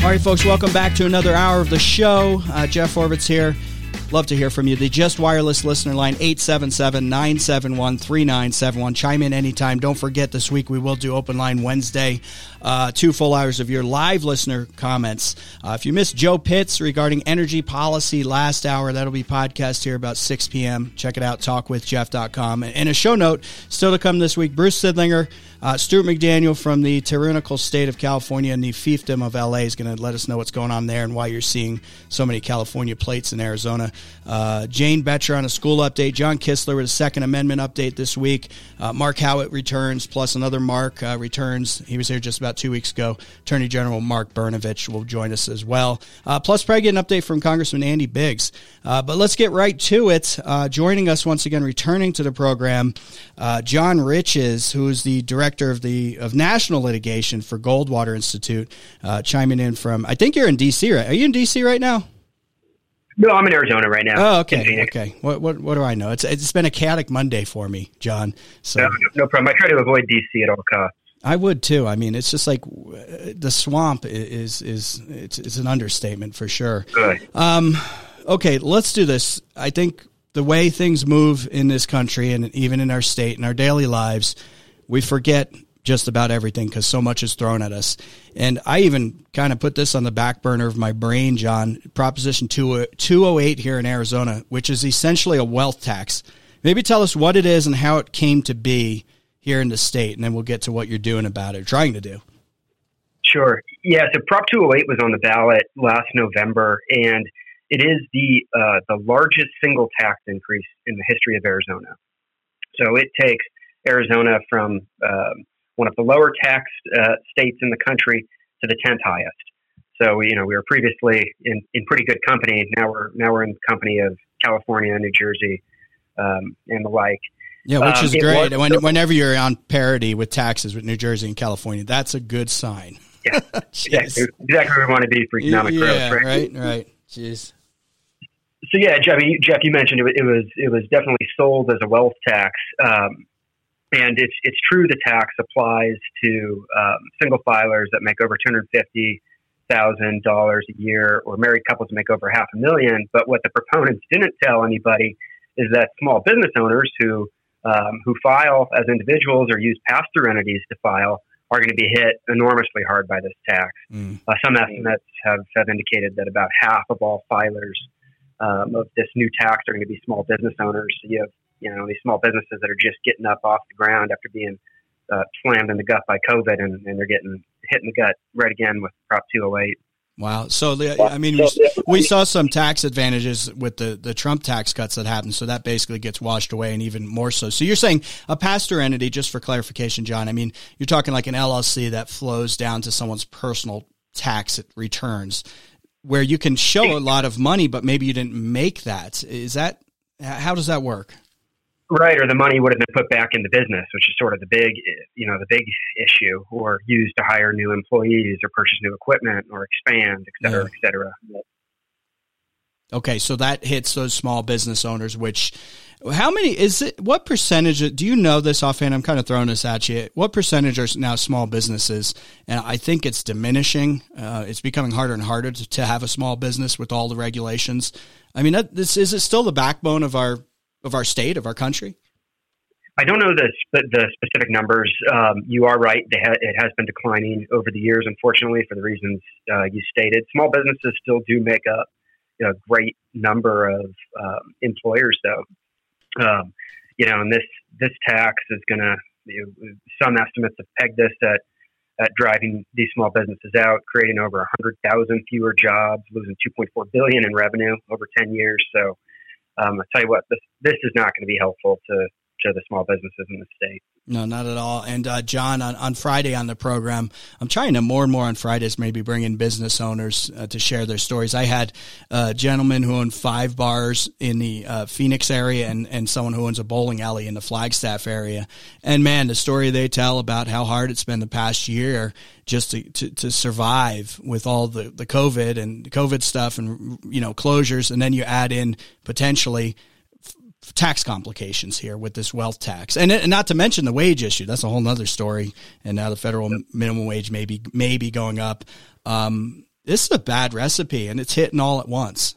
All right, folks, welcome back to another hour of the show. Uh, Jeff Oravits here. Love to hear from you. The Just Wireless listener line, eight seven seven, nine seven one, three nine seven one. Chime in anytime. Don't forget, this week we will do Open Line Wednesday. Uh, two full hours of your live listener comments. Uh, if you missed Joe Pitts regarding energy policy last hour, that'll be podcast here about six p.m. Check it out, talk with jeff dot com. And a show note, still to come this week, Bruce Sidlinger, uh, Stuart McDaniel from the tyrannical state of California and the fiefdom of L A is going to let us know what's going on there and why you're seeing so many California plates in Arizona. Uh, Jane Betcher on a school update. John Kistler with a Second Amendment update this week. Uh, Mark Howitt returns, plus another Mark uh, returns. He was here just about two weeks ago. Attorney General Mark Brnovich will join us as well. Uh, plus, probably get an update from Congressman Andy Biggs. Uh, but let's get right to it. Uh, joining us once again, returning to the program, uh, John Riches, who is the director of the of national litigation for Goldwater Institute, uh, chiming in from, I think you're in D C, right? Are you in D C right now? No, I'm in Arizona right now. Oh, okay. Okay. What what what do I know? It's it's been a chaotic Monday for me, John. So no, no problem. I try to avoid D C at all costs. I would too. I mean, it's just like the swamp is is it's it's an understatement for sure. Good. Um, okay, let's do this. I think the way things move in this country and even in our state and our daily lives, we forget just about everything because so much is thrown at us. And I even kind of put this on the back burner of my brain, John, Proposition two oh eight here in Arizona, which is essentially a wealth tax. Maybe tell us what it is and how it came to be here in the state, and then we'll get to what you're doing about it, or trying to do. Sure. Yeah, so Prop two oh eight was on the ballot last November, and it is the uh, the largest single tax increase in the history of Arizona. So it takes Arizona from um, one of the lower taxed uh, states in the country to the tenth highest. So you know we were previously in, in pretty good company. Now we're now we're in the company of California, New Jersey, um, and the like. Yeah, which um, is great. When, whenever you're on parity with taxes with New Jersey and California, that's a good sign. Yeah, exactly, exactly where we want to be for economic yeah, growth. Right, right, right. Jeez. So yeah, Jeff, you, Jeff, you mentioned it, it was it was definitely sold as a wealth tax. Um, And it's it's true the tax applies to um, single filers that make over two hundred fifty thousand dollars a year, or married couples that make over half a million. But what the proponents didn't tell anybody is that small business owners who um, who file as individuals or use pass-through entities to file are going to be hit enormously hard by this tax. Mm. Uh, some estimates have, have indicated that about half of all filers um, of this new tax are going to be small business owners. So you have You know, these small businesses that are just getting up off the ground after being uh, slammed in the gut by COVID, and, and they're getting hit in the gut right again with Prop two oh eight. Wow. So, the, I mean, we, we saw some tax advantages with the, the Trump tax cuts that happened, so that basically gets washed away, and even more so. So you're saying a pass-through entity, just for clarification, John, I mean, you're talking like an L L C that flows down to someone's personal tax returns, where you can show a lot of money, but maybe you didn't make that. Is that, how does that work? Right, or the money would have been put back in the business, which is sort of the big, you know, the big issue, or used to hire new employees or purchase new equipment or expand, et cetera, yeah. et cetera. Okay, so that hits those small business owners, which, how many, is it, what percentage, do you know this offhand? I'm kind of throwing this at you. What percentage are now small businesses? And I think it's diminishing. Uh, it's becoming harder and harder to, to have a small business with all the regulations. I mean, that, this is it still the backbone of our of our state, of our country? I don't know the the specific numbers. Um, you are right; they ha- it has been declining over the years, unfortunately, for the reasons uh, you stated. Small businesses still do make up a great number of um, employers, though. Um, you know, and this this tax is going to. You know, some estimates have pegged this at at driving these small businesses out, creating over one hundred thousand fewer jobs, losing two point four billion dollars in revenue over ten years. So. Um, I tell you what, this this is not going to be helpful to, to the small businesses in the state. No, not at all. And uh, John, on, on Friday on the program, I'm trying to more and more on Fridays maybe bring in business owners uh, to share their stories. I had a gentleman who owned five bars in the uh, Phoenix area and, and someone who owns a bowling alley in the Flagstaff area. And, man, the story they tell about how hard it's been the past year just to, to, to survive with all the, the COVID and COVID stuff and, you know, closures. And then you add in potentially tax complications here with this wealth tax, and, and not to mention the wage issue. That's a whole nother story. And now the federal minimum wage may be, may be going up. Um, this is a bad recipe, and it's hitting all at once.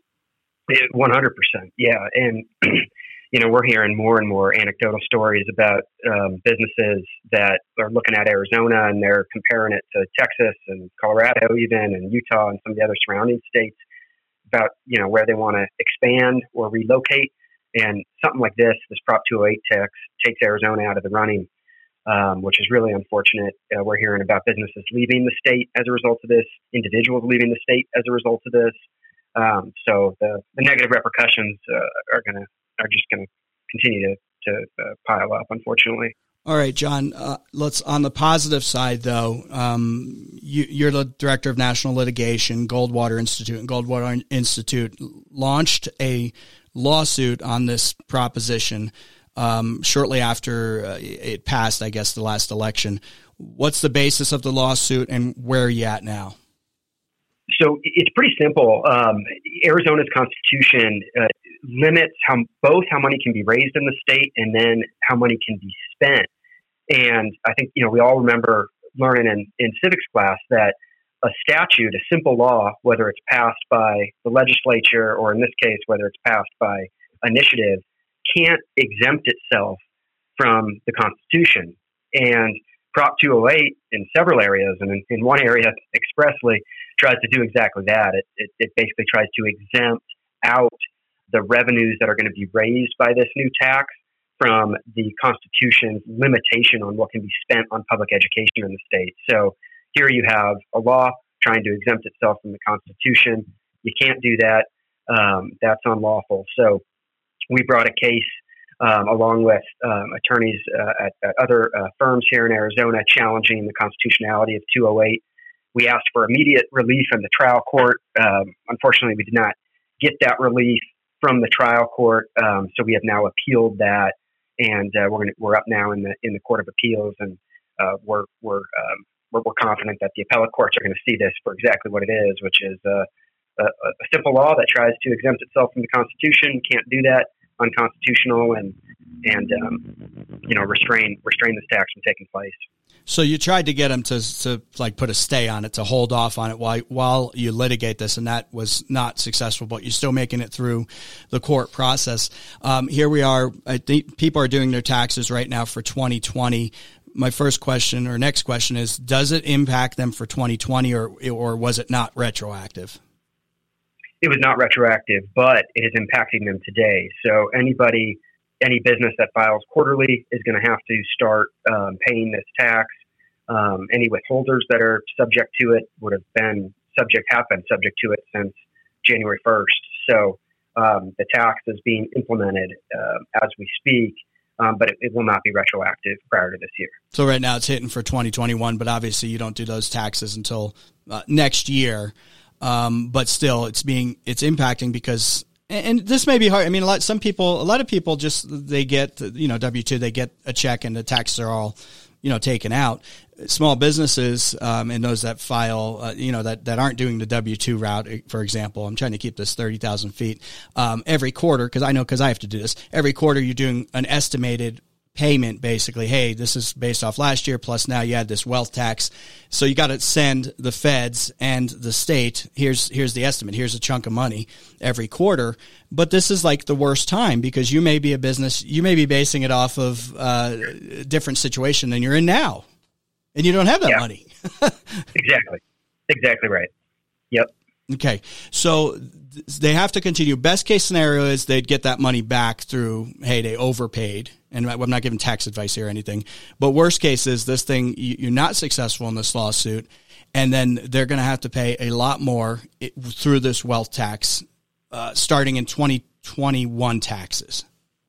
one hundred percent. Yeah. And, you know, we're hearing more and more anecdotal stories about um, businesses that are looking at Arizona and they're comparing it to Texas and Colorado even, and Utah and some of the other surrounding states about, you know, where they want to expand or relocate. And something like this, this Prop two oh eight tax takes Arizona out of the running, um, which is really unfortunate. Uh, we're hearing about businesses leaving the state as a result of this, individuals leaving the state as a result of this. Um, so the, the negative repercussions uh, are going to are just going to continue to to uh, pile up, unfortunately. All right, John. Uh, let's on the positive side, though. Um, you, you're the director of national litigation. Goldwater Institute and Goldwater Institute launched a lawsuit on this proposition um, shortly after uh, it passed, I guess, the last election. What's the basis of the lawsuit, and where are you at now? So it's pretty simple. Um, Arizona's constitution uh, limits how both how money can be raised in the state and then how money can be spent. And I think, you know, we all remember learning in, in civics class that a statute, a simple law, whether it's passed by the legislature or in this case, whether it's passed by initiative, can't exempt itself from the Constitution. And Prop two oh eight in several areas, and in, in one area expressly, tries to do exactly that. It, it, it basically tries to exempt out the revenues that are going to be raised by this new tax from the Constitution's limitation on what can be spent on public education in the state. So here you have a law trying to exempt itself from the Constitution. You can't do that. Um, that's unlawful. So we brought a case um, along with um, attorneys uh, at, at other uh, firms here in Arizona challenging the constitutionality of two oh eight. We asked for immediate relief in the trial court. Um, unfortunately, we did not get that relief from the trial court, um, so we have now appealed that, and uh, we're gonna, we're up now in the in the Court of Appeals, and uh, we're we're, um, we're we're confident that the appellate courts are going to see this for exactly what it is, which is uh, a, a simple law that tries to exempt itself from the Constitution. Can't do that, unconstitutional, and and um, you know restrain restrain this tax from taking place. So you tried to get them to to like put a stay on it, to hold off on it while while you litigate this, and that was not successful. But you're still making it through the court process. Um, here we are. I think people are doing their taxes right now for twenty twenty. My first question or next question is: does it impact them for twenty twenty, or or was it not retroactive? It was not retroactive, but it is impacting them today. So anybody. Any business that files quarterly is going to have to start um, paying this tax. Um, any withholders that are subject to it would have been subject, have been subject to it since January first. So um, the tax is being implemented uh, as we speak, um, but it, it will not be retroactive prior to this year. So right now it's hitting for twenty twenty-one, but obviously you don't do those taxes until uh, next year. Um, but still, it's being it's impacting because. And this may be hard. I mean, a lot, some people, a lot of people just, they get, you know, W two, they get a check and the taxes are all, you know, taken out. Small businesses, um, and those that file, uh, you know, that, that aren't doing the W two route, for example, I'm trying to keep this thirty thousand feet, um, every quarter, cause I know, cause I have to do this every quarter, you're doing an estimated payment, basically. Hey, this is based off last year, plus now you had this wealth tax. So you got to send the feds and the state, here's, here's the estimate. Here's a chunk of money every quarter. But this is like the worst time because you may be a business, you may be basing it off of uh, a different situation than you're in now. And you don't have that yeah. money. Exactly. Exactly right. Yep. Okay. So they have to continue. Best case scenario is they'd get that money back through, hey, they overpaid. And I'm not giving tax advice here or anything. But worst case is this thing, you're not successful in this lawsuit. And then they're going to have to pay a lot more through this wealth tax uh, starting in twenty twenty-one taxes.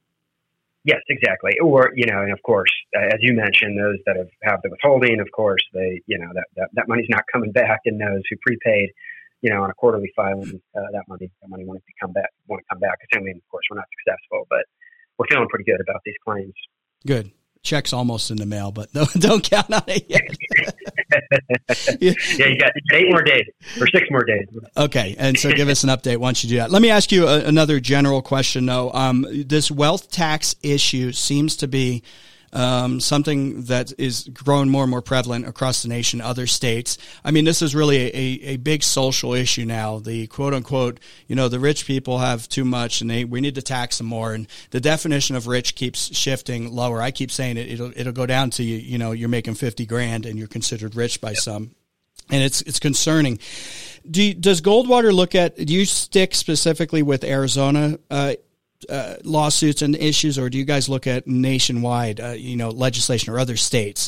Yes, exactly. Or, you know, and of course, as you mentioned, those that have, have the withholding, of course, they, you know, that, that, that money's not coming back. And those who prepaid, you know, on a quarterly filing, uh, that money, that money won't come back, won't come back. Assuming, of course, we're not successful, but we're feeling pretty good about these claims. Good. Check's almost in the mail, but don't, don't count on it yet. yeah. yeah, you got eight more days or six more days. Okay, and so give us an update once you do that. Let me ask you a, another general question, though. Um, this wealth tax issue seems to be um, something that is growing more and more prevalent across the nation, other states. I mean, this is really a, a big social issue now. The quote unquote, you know, the rich people have too much and they we need to tax them more. And the definition of rich keeps shifting lower. I keep saying it, it'll it'll go down to you, you know, you're making fifty grand and you're considered rich by yep. some. And it's it's concerning. Do you, does Goldwater look at, do you stick specifically with Arizona uh, uh, lawsuits and issues, or do you guys look at nationwide, uh, you know, legislation or other states?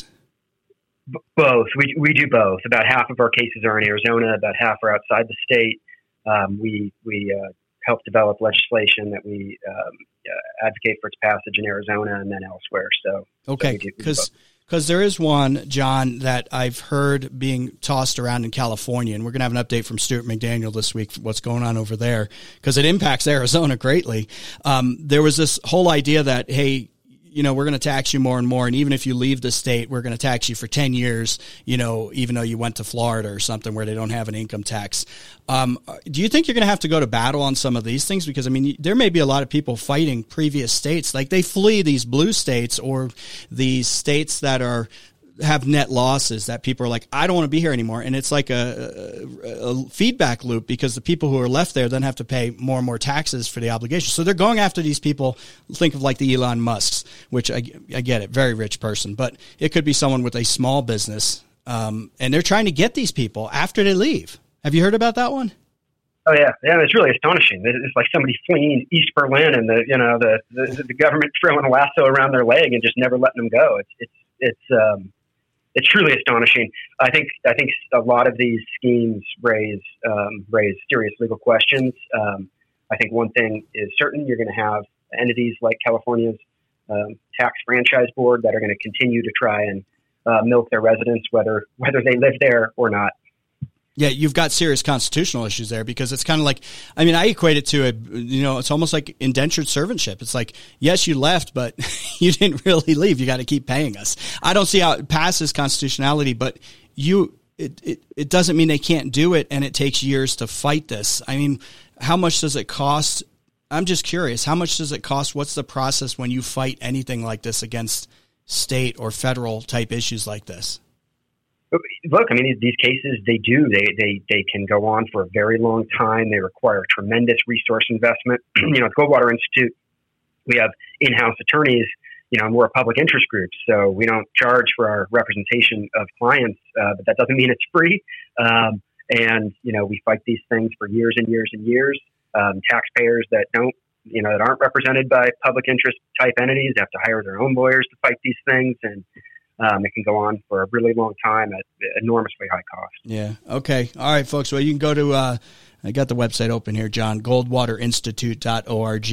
Both. We we do both. About half of our cases are in Arizona. About half are outside the state. Um, we we uh, help develop legislation that we um, uh, advocate for its passage in Arizona and then elsewhere. So okay, because. So Because there is one, John, that I've heard being tossed around in California, and we're going to have an update from Stuart McDaniel this week for what's going on over there, because it impacts Arizona greatly. Um, there was this whole idea that, hey, you know, we're going to tax you more and more, and even if you leave the state, we're going to tax you for ten years, you know, even though you went to Florida or something where they don't have an income tax. Um, do you think you're going to have to go to battle on some of these things? Because, I mean, there may be a lot of people fighting previous states. Like, they flee these blue states or these states that are have net losses that people are like, I don't want to be here anymore. And it's like a, a, a feedback loop, because the people who are left there then have to pay more and more taxes for the obligation. So they're going after these people. Think of like the Elon Musks, which I, I get it, very rich person, but it could be someone with a small business. Um, and they're trying to get these people after they leave. Have you heard about that one? Oh yeah, yeah. It's really astonishing. It's like somebody fleeing East Berlin and the you know the the, the government throwing a lasso around their leg and just never letting them go. It's it's it's um, it's truly astonishing. I think I think a lot of these schemes raise um, raise serious legal questions. Um, I think one thing is certain: you're going to have entities like California's um, tax franchise board that are going to continue to try and uh, milk their residents, whether whether they live there or not. Yeah, you've got serious constitutional issues there, because it's kind of like, I mean, I equate it to a, you know, it's almost like indentured servantship. It's like, yes, you left, but you didn't really leave. You got to keep paying us. I don't see how it passes constitutionality, but you, it, it, it doesn't mean they can't do it, and it takes years to fight this. I mean, how much does it cost? I'm just curious. How much does it cost? What's the process when you fight anything like this against state or federal type issues like this? Look, I mean, these cases, they do. They, they they can go on for a very long time. They require tremendous resource investment. You know, at Goldwater Institute, we have in-house attorneys, you know, and we're a public interest group, so we don't charge for our representation of clients, uh, but that doesn't mean it's free. Um, and, you know, we fight these things for years and years and years. Um, taxpayers that don't, you know, that aren't represented by public interest type entities have to hire their own lawyers to fight these things, and Um, it can go on for a really long time at enormously high cost. Yeah. Okay. All right, folks. Well, you can go to, uh, I got the website open here, John, goldwater institute dot org.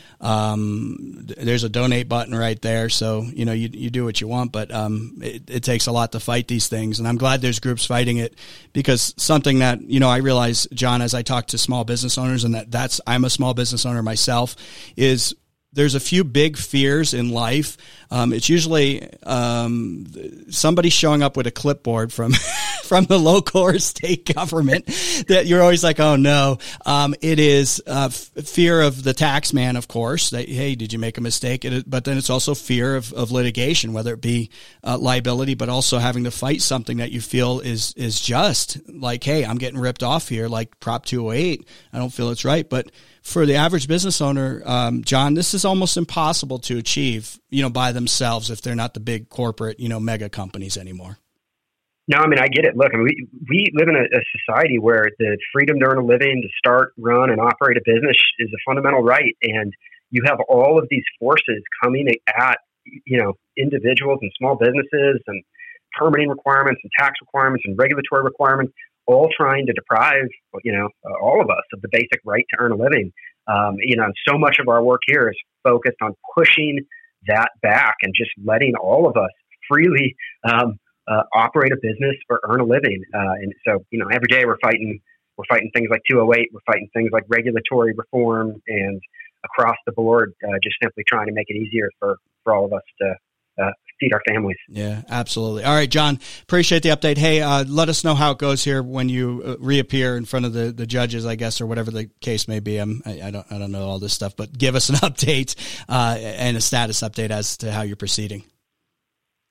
Um, there's a donate button right there. So, you know, you, you do what you want, but um, it, it takes a lot to fight these things. And I'm glad there's groups fighting it, because something that, you know, I realize, John, as I talk to small business owners, and that that's, I'm a small business owner myself, is there's a few big fears in life. Um, it's usually um, somebody showing up with a clipboard from from the local or state government that you're always like, oh no. Um, it is uh, f- fear of the tax man, of course. That, hey, did you make a mistake? It, but then it's also fear of, of litigation, whether it be uh, liability, but also having to fight something that you feel is is just. Like, hey, I'm getting ripped off here, like Prop two oh eight. I don't feel it's right, but for the average business owner, um, John, this is almost impossible to achieve, you know, by themselves if they're not the big corporate, you know, mega companies anymore. No, I mean, I get it. Look, I mean, we, we live in a, a society where the freedom to earn a living, to start, run, and operate a business is a fundamental right. And you have all of these forces coming at, you know, individuals and small businesses, and permitting requirements and tax requirements and regulatory requirements, all trying to deprive, you know, uh, all of us of the basic right to earn a living. Um, you know, so much of our work here is focused on pushing that back and just letting all of us freely um, uh, operate a business or earn a living. Uh, and so, you know, every day we're fighting, we're fighting things like two oh eight, we're fighting things like regulatory reform, and across the board, uh, just simply trying to make it easier for, for all of us to uh, feed our families. Yeah, absolutely. All right, John, appreciate the update. Hey, uh, let us know how it goes here when you uh, reappear in front of the, the judges, I guess, or whatever the case may be. I'm, I, I don't I don't know all this stuff, but give us an update uh, and a status update as to how you're proceeding.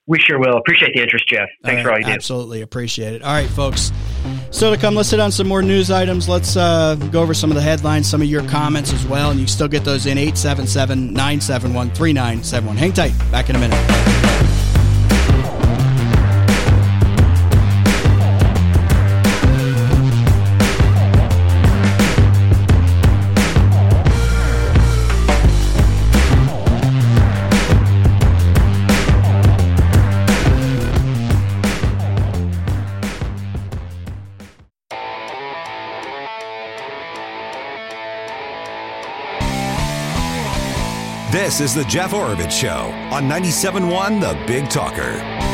We sure will. Appreciate the interest, Jeff. Thanks uh, for all you do. Absolutely appreciate it. All right, folks. So to come, let's hit on some more news items. Let's uh, go over some of the headlines, some of your comments as well, and you can still get those in eight seven seven, nine seven one, three nine seven one. Hang tight. Back in a minute. This is the Jeff Oravits Show on ninety-seven point one The Big Talker.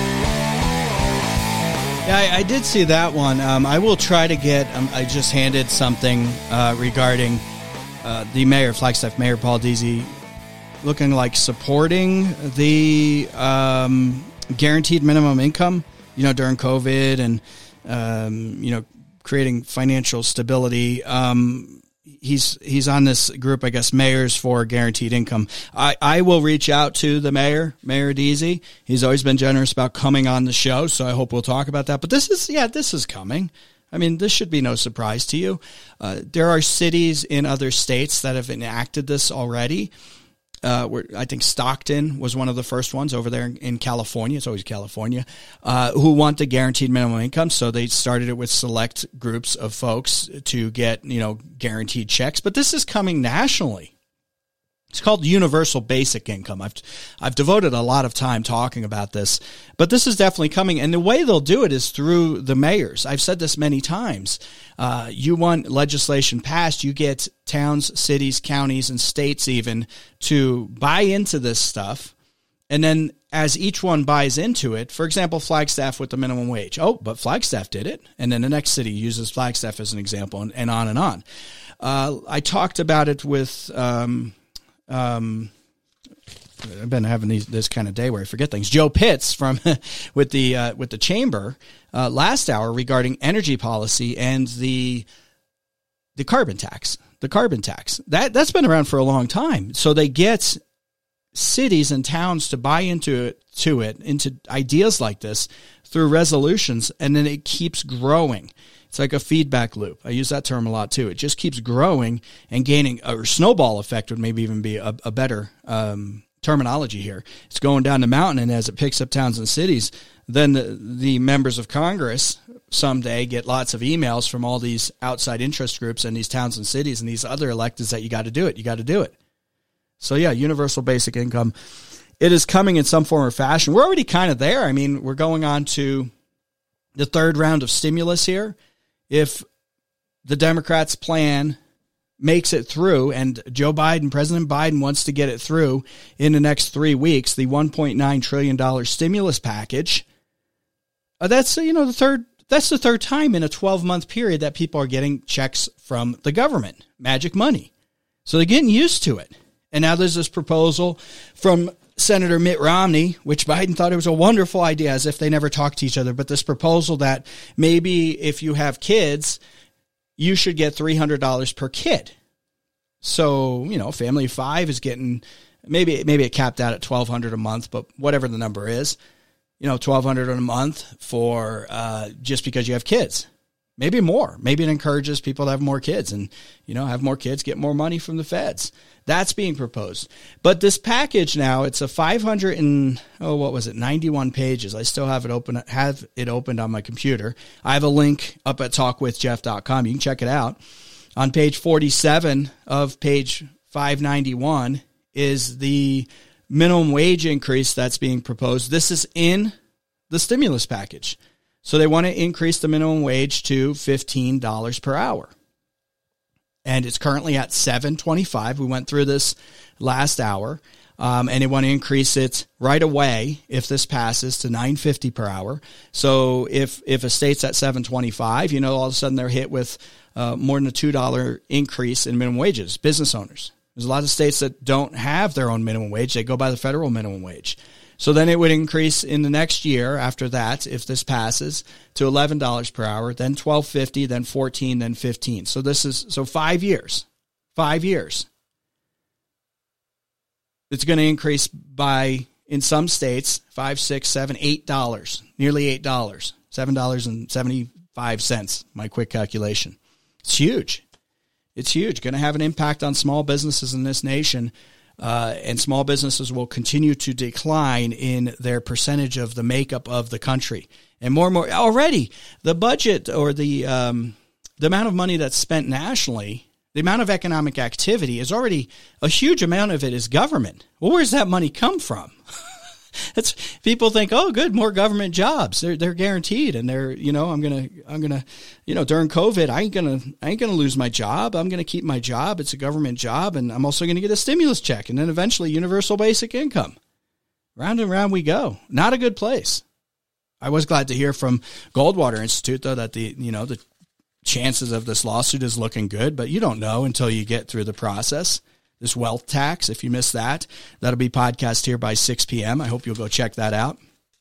Yeah, I, I did see that one. Um, I will try to get, um, I just handed something uh, regarding uh, the mayor, Flagstaff Mayor Paul Deasy, looking like supporting the um, guaranteed minimum income, you know, during COVID and, um, you know, creating financial stability. Um He's he's on this group, I guess, Mayors for Guaranteed Income. I, I will reach out to the mayor, Mayor Deasy. He's always been generous about coming on the show, so I hope we'll talk about that. But this is, yeah, this is coming. I mean, this should be no surprise to you. Uh, there are cities in other states that have enacted this already. Uh, where I think Stockton was one of the first ones over there in, in California. It's always California, uh, who want the guaranteed minimum income. So they started it with select groups of folks to get, you know, guaranteed checks. But this is coming nationally. It's called universal basic income. I've I've devoted a lot of time talking about this, but this is definitely coming. And the way they'll do it is through the mayors. I've said this many times. Uh, you want legislation passed, you get towns, cities, counties, and states even to buy into this stuff. And then as each one buys into it, for example, Flagstaff with the minimum wage. Oh, but Flagstaff did it. And then the next city uses Flagstaff as an example, and, and on and on. Uh, I talked about it with... Um, Um, I've been having these, this kind of day where I forget things. Joe Pitts from with the uh, with the chamber uh, last hour regarding energy policy and the the carbon tax. The carbon tax that that's been around for a long time. So they get cities and towns to buy into it, to it, into ideas like this through resolutions, and then it keeps growing. It's like a feedback loop. I use that term a lot too. It just keeps growing and gaining, or snowball effect would maybe even be a, a better um, terminology here. It's going down the mountain, and as it picks up towns and cities, then the, the members of Congress someday get lots of emails from all these outside interest groups and these towns and cities and these other electeds that you got to do it. You got to do it. So yeah, universal basic income. It is coming in some form or fashion. We're already kind of there. I mean, we're going on to the third round of stimulus here. If the Democrats' plan makes it through, and Joe Biden, President Biden wants to get it through in the next three weeks, the one point nine trillion dollars stimulus package, uh, that's, you know, the third, that's the third time in a twelve-month period that people are getting checks from the government, magic money. So they're getting used to it. And now there's this proposal from Senator Mitt Romney, which Biden thought it was a wonderful idea, as if they never talked to each other, but this proposal that maybe if you have kids, you should get three hundred dollars per kid. So, you know, family of five is getting, maybe maybe it capped out at twelve hundred dollars a month, but whatever the number is, you know, twelve hundred dollars a month for uh, just because you have kids. Maybe more. Maybe it encourages people to have more kids and, you know, have more kids, get more money from the feds. That's being proposed. But this package now, it's a five hundred and, oh, what was it, ninety-one pages. I still have it open, have it opened on my computer. I have a link up at talk with jeff dot com. You can check it out. On page forty-seven of page five ninety-one is the minimum wage increase that's being proposed. This is in the stimulus package. So they want to increase the minimum wage to fifteen dollars per hour. And it's currently at seven twenty-five. We went through this last hour. Um, and they want to increase it right away if this passes to nine fifty per hour. So if if a state's at seven twenty-five, you know, all of a sudden they're hit with uh, more than a two dollars increase in minimum wages, business owners. There's a lot of states that don't have their own minimum wage. They go by the federal minimum wage. So then it would increase in the next year after that, if this passes, to eleven dollars per hour, then twelve fifty, then fourteen, then fifteen. So this is, so five years, five years. It's going to increase by in some states, five, six, seven, eight dollars, nearly eight dollars, seven dollars and seventy-five cents. My quick calculation. It's huge. It's huge. Going to have an impact on small businesses in this nation, uh, and small businesses will continue to decline in their percentage of the makeup of the country. And more and more already, the budget or the um, the amount of money that's spent nationally, the amount of economic activity is already a huge amount of it is government. Well, where's that money come from? It's people think, oh, good, more government jobs. They're they're guaranteed, and they're you know I'm gonna I'm gonna you know during COVID I ain't gonna I ain't gonna lose my job. I'm gonna keep my job. It's a government job, and I'm also gonna get a stimulus check, and then eventually universal basic income. Round and round we go. Not a good place. I was glad to hear from Goldwater Institute though that the you know the chances of this lawsuit is looking good, but you don't know until you get through the process. This wealth tax, if you missed that, that'll be podcast here by six p.m. I hope you'll go check that out.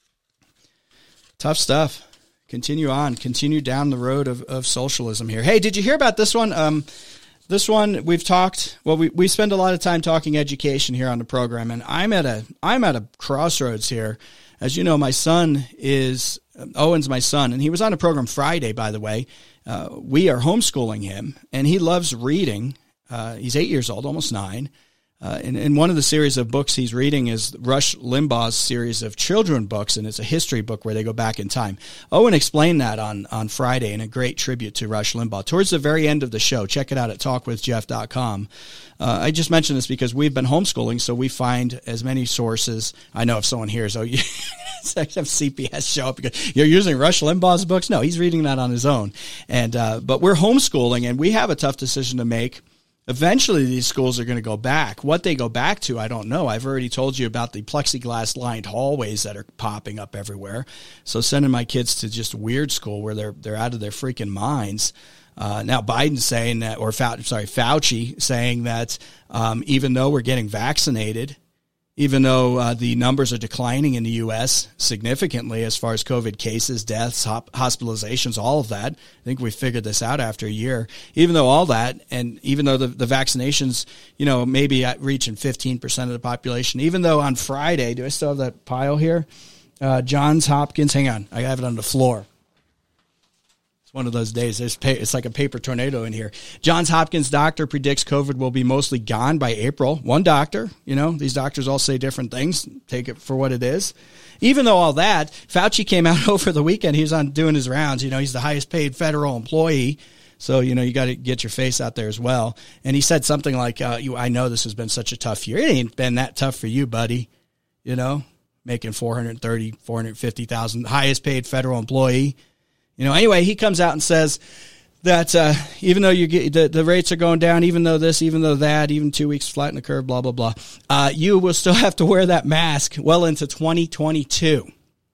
Tough stuff. Continue on. Continue down the road of, of socialism here. Hey, did you hear about this one? Um, this one we've talked, well, we, we spend a lot of time talking education here on the program, and I'm at a I'm at a crossroads here. As you know, my son is, Owen's my son, and he was on the program Friday, by the way. Uh, we are homeschooling him, and he loves reading. Uh, he's eight years old, almost nine. Uh, and, and one of the series of books he's reading is Rush Limbaugh's series of children books, and it's a history book where they go back in time. Owen explained that on, on Friday in a great tribute to Rush Limbaugh. Towards the very end of the show, check it out at talk with jeff dot com. Uh, I just mentioned this because we've been homeschooling, so we find as many sources. I know if someone hears, oh, you have C P S show up because you're using Rush Limbaugh's books. No, he's reading that on his own. And uh, but we're homeschooling, and we have a tough decision to make. Eventually, these schools are going to go back. What they go back to, I don't know. I've already told you about the plexiglass-lined hallways that are popping up everywhere. So sending my kids to just weird school where they're they're out of their freaking minds. Uh, now Biden's saying that, or Fauci, sorry, Fauci saying that um, even though we're getting vaccinated, even though uh, the numbers are declining in the U S significantly as far as COVID cases, deaths, hop- hospitalizations, all of that. I think we figured this out after a year. Even though all that, and even though the, the vaccinations, you know, maybe at reaching fifteen percent of the population, even though on Friday, do I still have that pile here? Uh, Johns Hopkins, hang on, I have it on the floor. One of those days. There's pay, it's like a paper tornado in here. Johns Hopkins doctor predicts COVID will be mostly gone by April. One doctor, you know, these doctors all say different things. Take it for what it is. Even though all that, Fauci came out over the weekend. He was on doing his rounds. You know, he's the highest paid federal employee. So, you know, you got to get your face out there as well. And he said something like, uh, you, I know this has been such a tough year. It ain't been that tough for you, buddy. You know, making four hundred thirty thousand dollars, four hundred fifty thousand dollars, highest paid federal employee. You know, anyway, he comes out and says that uh, even though you get the, the rates are going down, even though this, even though that, even two weeks flatten the curve, blah, blah, blah, uh, you will still have to wear that mask well into twenty twenty-two.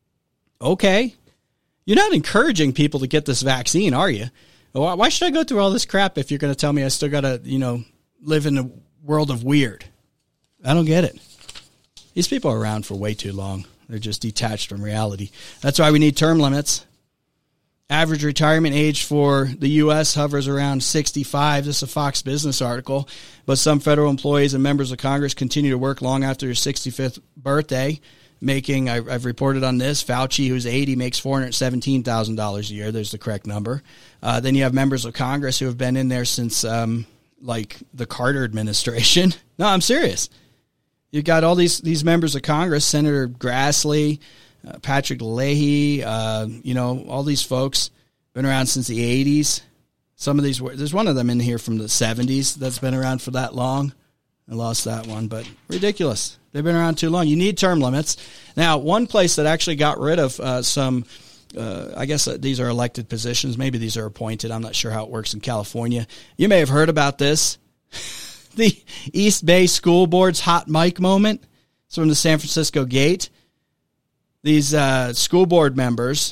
Okay. You're not encouraging people to get this vaccine, are you? Why should I go through all this crap if you're going to tell me I still got to, you know, live in a world of weird? I don't get it. These people are around for way too long. They're just detached from reality. That's why we need term limits. Average retirement age for the U S hovers around sixty-five. This is a Fox Business article. But some federal employees and members of Congress continue to work long after their sixty-fifth birthday, making, I've reported on this, Fauci, who's eighty, makes four hundred seventeen thousand dollars a year. There's the correct number. Uh, then you have members of Congress who have been in there since, um, like, the Carter administration. No, I'm serious. You've got all these, these members of Congress, Senator Grassley, Uh, Patrick Leahy, uh, you know, all these folks been around since the eighties. Some of these, there's one of them in here from the seventies that's been around for that long. I lost that one, but ridiculous. They've been around too long. You need term limits. Now, one place that actually got rid of uh, some, uh, I guess uh, these are elected positions. Maybe these are appointed. I'm not sure how it works in California. You may have heard about this. The East Bay School Board's hot mic moment. It's from the San Francisco Gate. These uh, school board members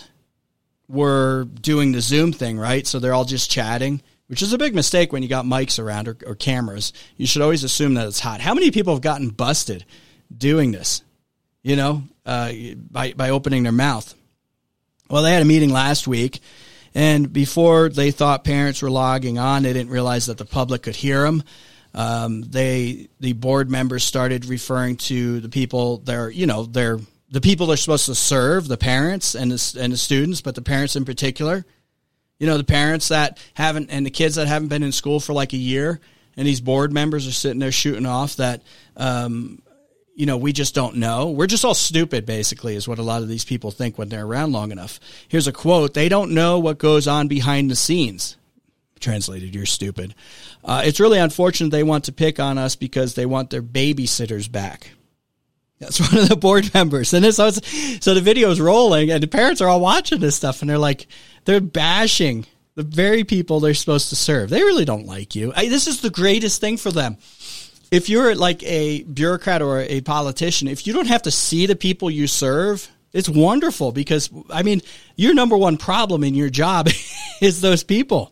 were doing the Zoom thing, right? So they're all just chatting, which is a big mistake when you got mics around or, or cameras. You should always assume that it's hot. How many people have gotten busted doing this, you know, uh, by, by opening their mouth? Well, they had a meeting last week, and before they thought parents were logging on, they didn't realize that the public could hear them. Um, they the board members started referring to the people they're you know they're the people they're supposed to serve, the parents and the, and the students, but the parents in particular. You know, the parents that haven't and the kids that haven't been in school for like a year, and these board members are sitting there shooting off that. Um, You know, we just don't know. We're just all stupid, basically, is what a lot of these people think when they're around long enough. Here's a quote. They don't know what goes on behind the scenes. Translated, you're stupid. Uh, it's really unfortunate they want to pick on us because they want their babysitters back. That's one of the board members. And this, so the video is rolling, and the parents are all watching this stuff, and they're like, they're bashing the very people they're supposed to serve. They really don't like you. I, this is the greatest thing for them. If you're like a bureaucrat or a politician, if you don't have to see the people you serve, it's wonderful because, I mean, your number one problem in your job is those people.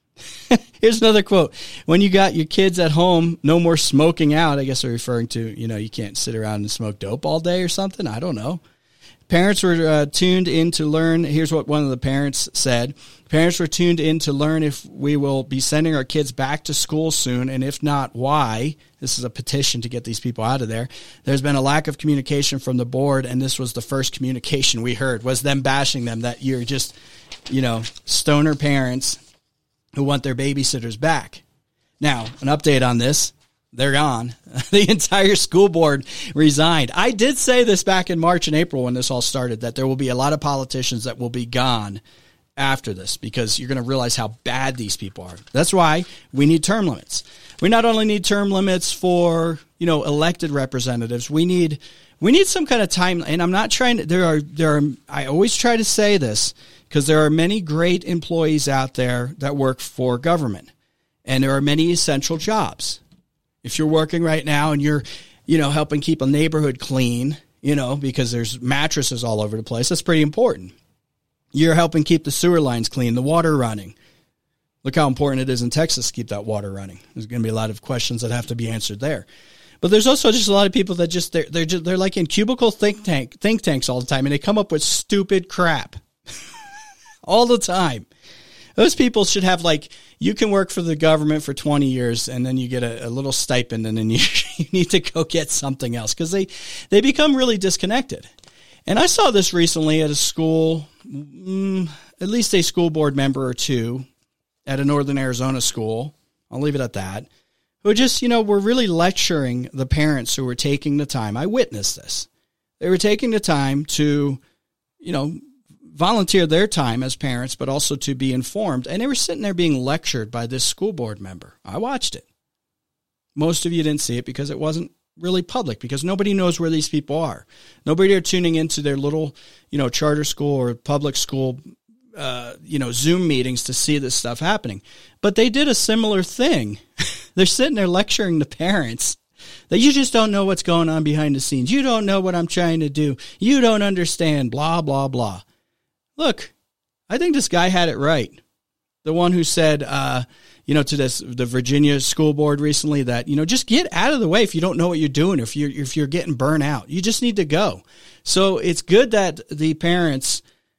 Here's another quote. When you got your kids at home, no more smoking out. I guess they're referring to, you know, you can't sit around and smoke dope all day or something. I don't know. Parents were uh, tuned in to learn. Here's what one of the parents said. Parents were tuned in to learn if we will be sending our kids back to school soon, and if not, why. This is a petition to get these people out of there. There's been a lack of communication from the board, and this was the first communication we heard, was them bashing them, that you're just, you know, stoner parents who want their babysitters back. Now, an update on this. They're gone. The entire school board resigned. I did say this back in March and April when this all started, that there will be a lot of politicians that will be gone after this because you're going to realize how bad these people are. That's why we need term limits. We not only need term limits for, you know, elected representatives, we need we need some kind of time. And I'm not trying to, there are, there are, I always try to say this because there are many great employees out there that work for government, and there are many essential jobs. If you're working right now and you're, you know, helping keep a neighborhood clean, you know, because there's mattresses all over the place, that's pretty important. You're helping keep the sewer lines clean, the water running. Look how important it is in Texas to keep that water running. There's going to be a lot of questions that have to be answered there. But there's also just a lot of people that just, they're, they're, just, they're like in cubicle think tank, think tanks all the time, and they come up with stupid crap all the time. Those people should have, like, you can work for the government for twenty years and then you get a, a little stipend and then you, you need to go get something else because they, they become really disconnected. And I saw this recently at a school, mm, at least a school board member or two at a Northern Arizona school. I'll leave it at that. Who just, you know, were really lecturing the parents who were taking the time. I witnessed this. They were taking the time to, you know, volunteer their time as parents, but also to be informed. And they were sitting there being lectured by this school board member. I watched it. Most of you didn't see it because it wasn't really public, because nobody knows where these people are. Nobody are tuning into their little, you know, charter school or public school, uh, you know, Zoom meetings to see this stuff happening. But they did a similar thing. They're sitting there lecturing the parents that you just don't know what's going on behind the scenes. You don't know what I'm trying to do. You don't understand, blah, blah, blah. Look, I think this guy had it right. The one who said, uh, you know, to this the Virginia school board recently that, you know, just get out of the way if you don't know what you're doing, if you're if you're getting burnt out. You just need to go. So it's good that the parents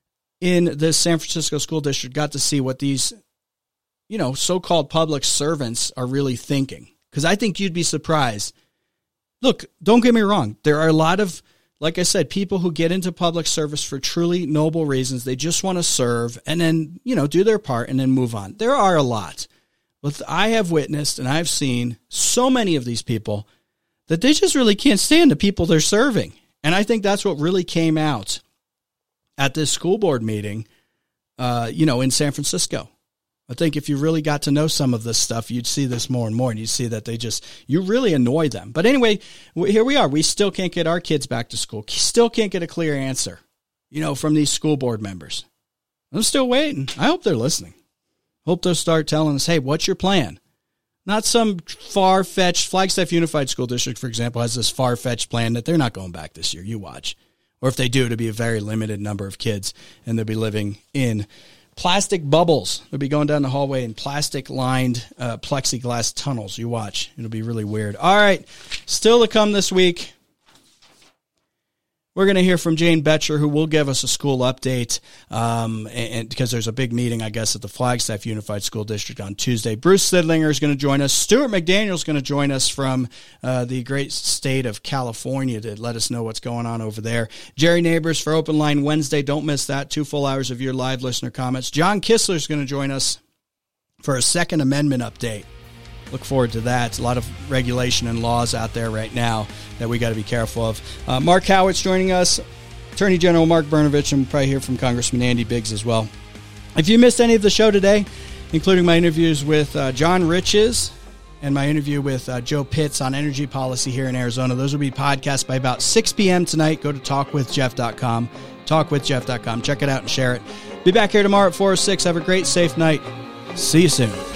in the San Francisco school district got to see what these, you know, so-called public servants are really thinking. Because I think you'd be surprised. Look, don't get me wrong. There are a lot of, like I said, people who get into public service for truly noble reasons. They just want to serve and then, you know, do their part and then move on. There are a lot. But I have witnessed and I've seen so many of these people that they just really can't stand the people they're serving. And I think that's what really came out at this school board meeting, uh, you know, in San Francisco. I think if you really got to know some of this stuff, you'd see this more and more, and you'd see that they just, you really annoy them. But anyway, here we are. We still can't get our kids back to school. Still can't get a clear answer, you know, from these school board members. I'm still waiting. I hope they're listening. Hope they'll start telling us, hey, what's your plan? Not some far-fetched, Flagstaff Unified School District, for example, has this far-fetched plan that they're not going back this year. You watch. Or if they do, it'll be a very limited number of kids, and they'll be living in plastic bubbles. They'll be going down the hallway in plastic-lined uh, plexiglass tunnels. You watch. It'll be really weird. All right. Still to come this week, we're going to hear from Jane Betcher, who will give us a school update, um, and, and because there's a big meeting, I guess, at the Flagstaff Unified School District on Tuesday. Bruce Sidlinger is going to join us. Stuart McDaniel is going to join us from uh, the great state of California to let us know what's going on over there. Jerry Neighbors for Open Line Wednesday. Don't miss that. Two full hours of your live listener comments. John Kissler is going to join us for a Second Amendment update. Look forward to that. It's a lot of regulation and laws out there right now that we got to be careful of. Uh, Mark Howard's joining us. Attorney General Mark Brnovich, and we'll probably hear from Congressman Andy Biggs as well. If you missed any of the show today, including my interviews with uh, John Riches and my interview with uh, Joe Pitts on energy policy here in Arizona, those will be podcast by about six p.m. tonight. Go to talk with jeff dot com. talk with jeff dot com. Check it out and share it. Be back here tomorrow at four or six. Have a great, safe night. See you soon.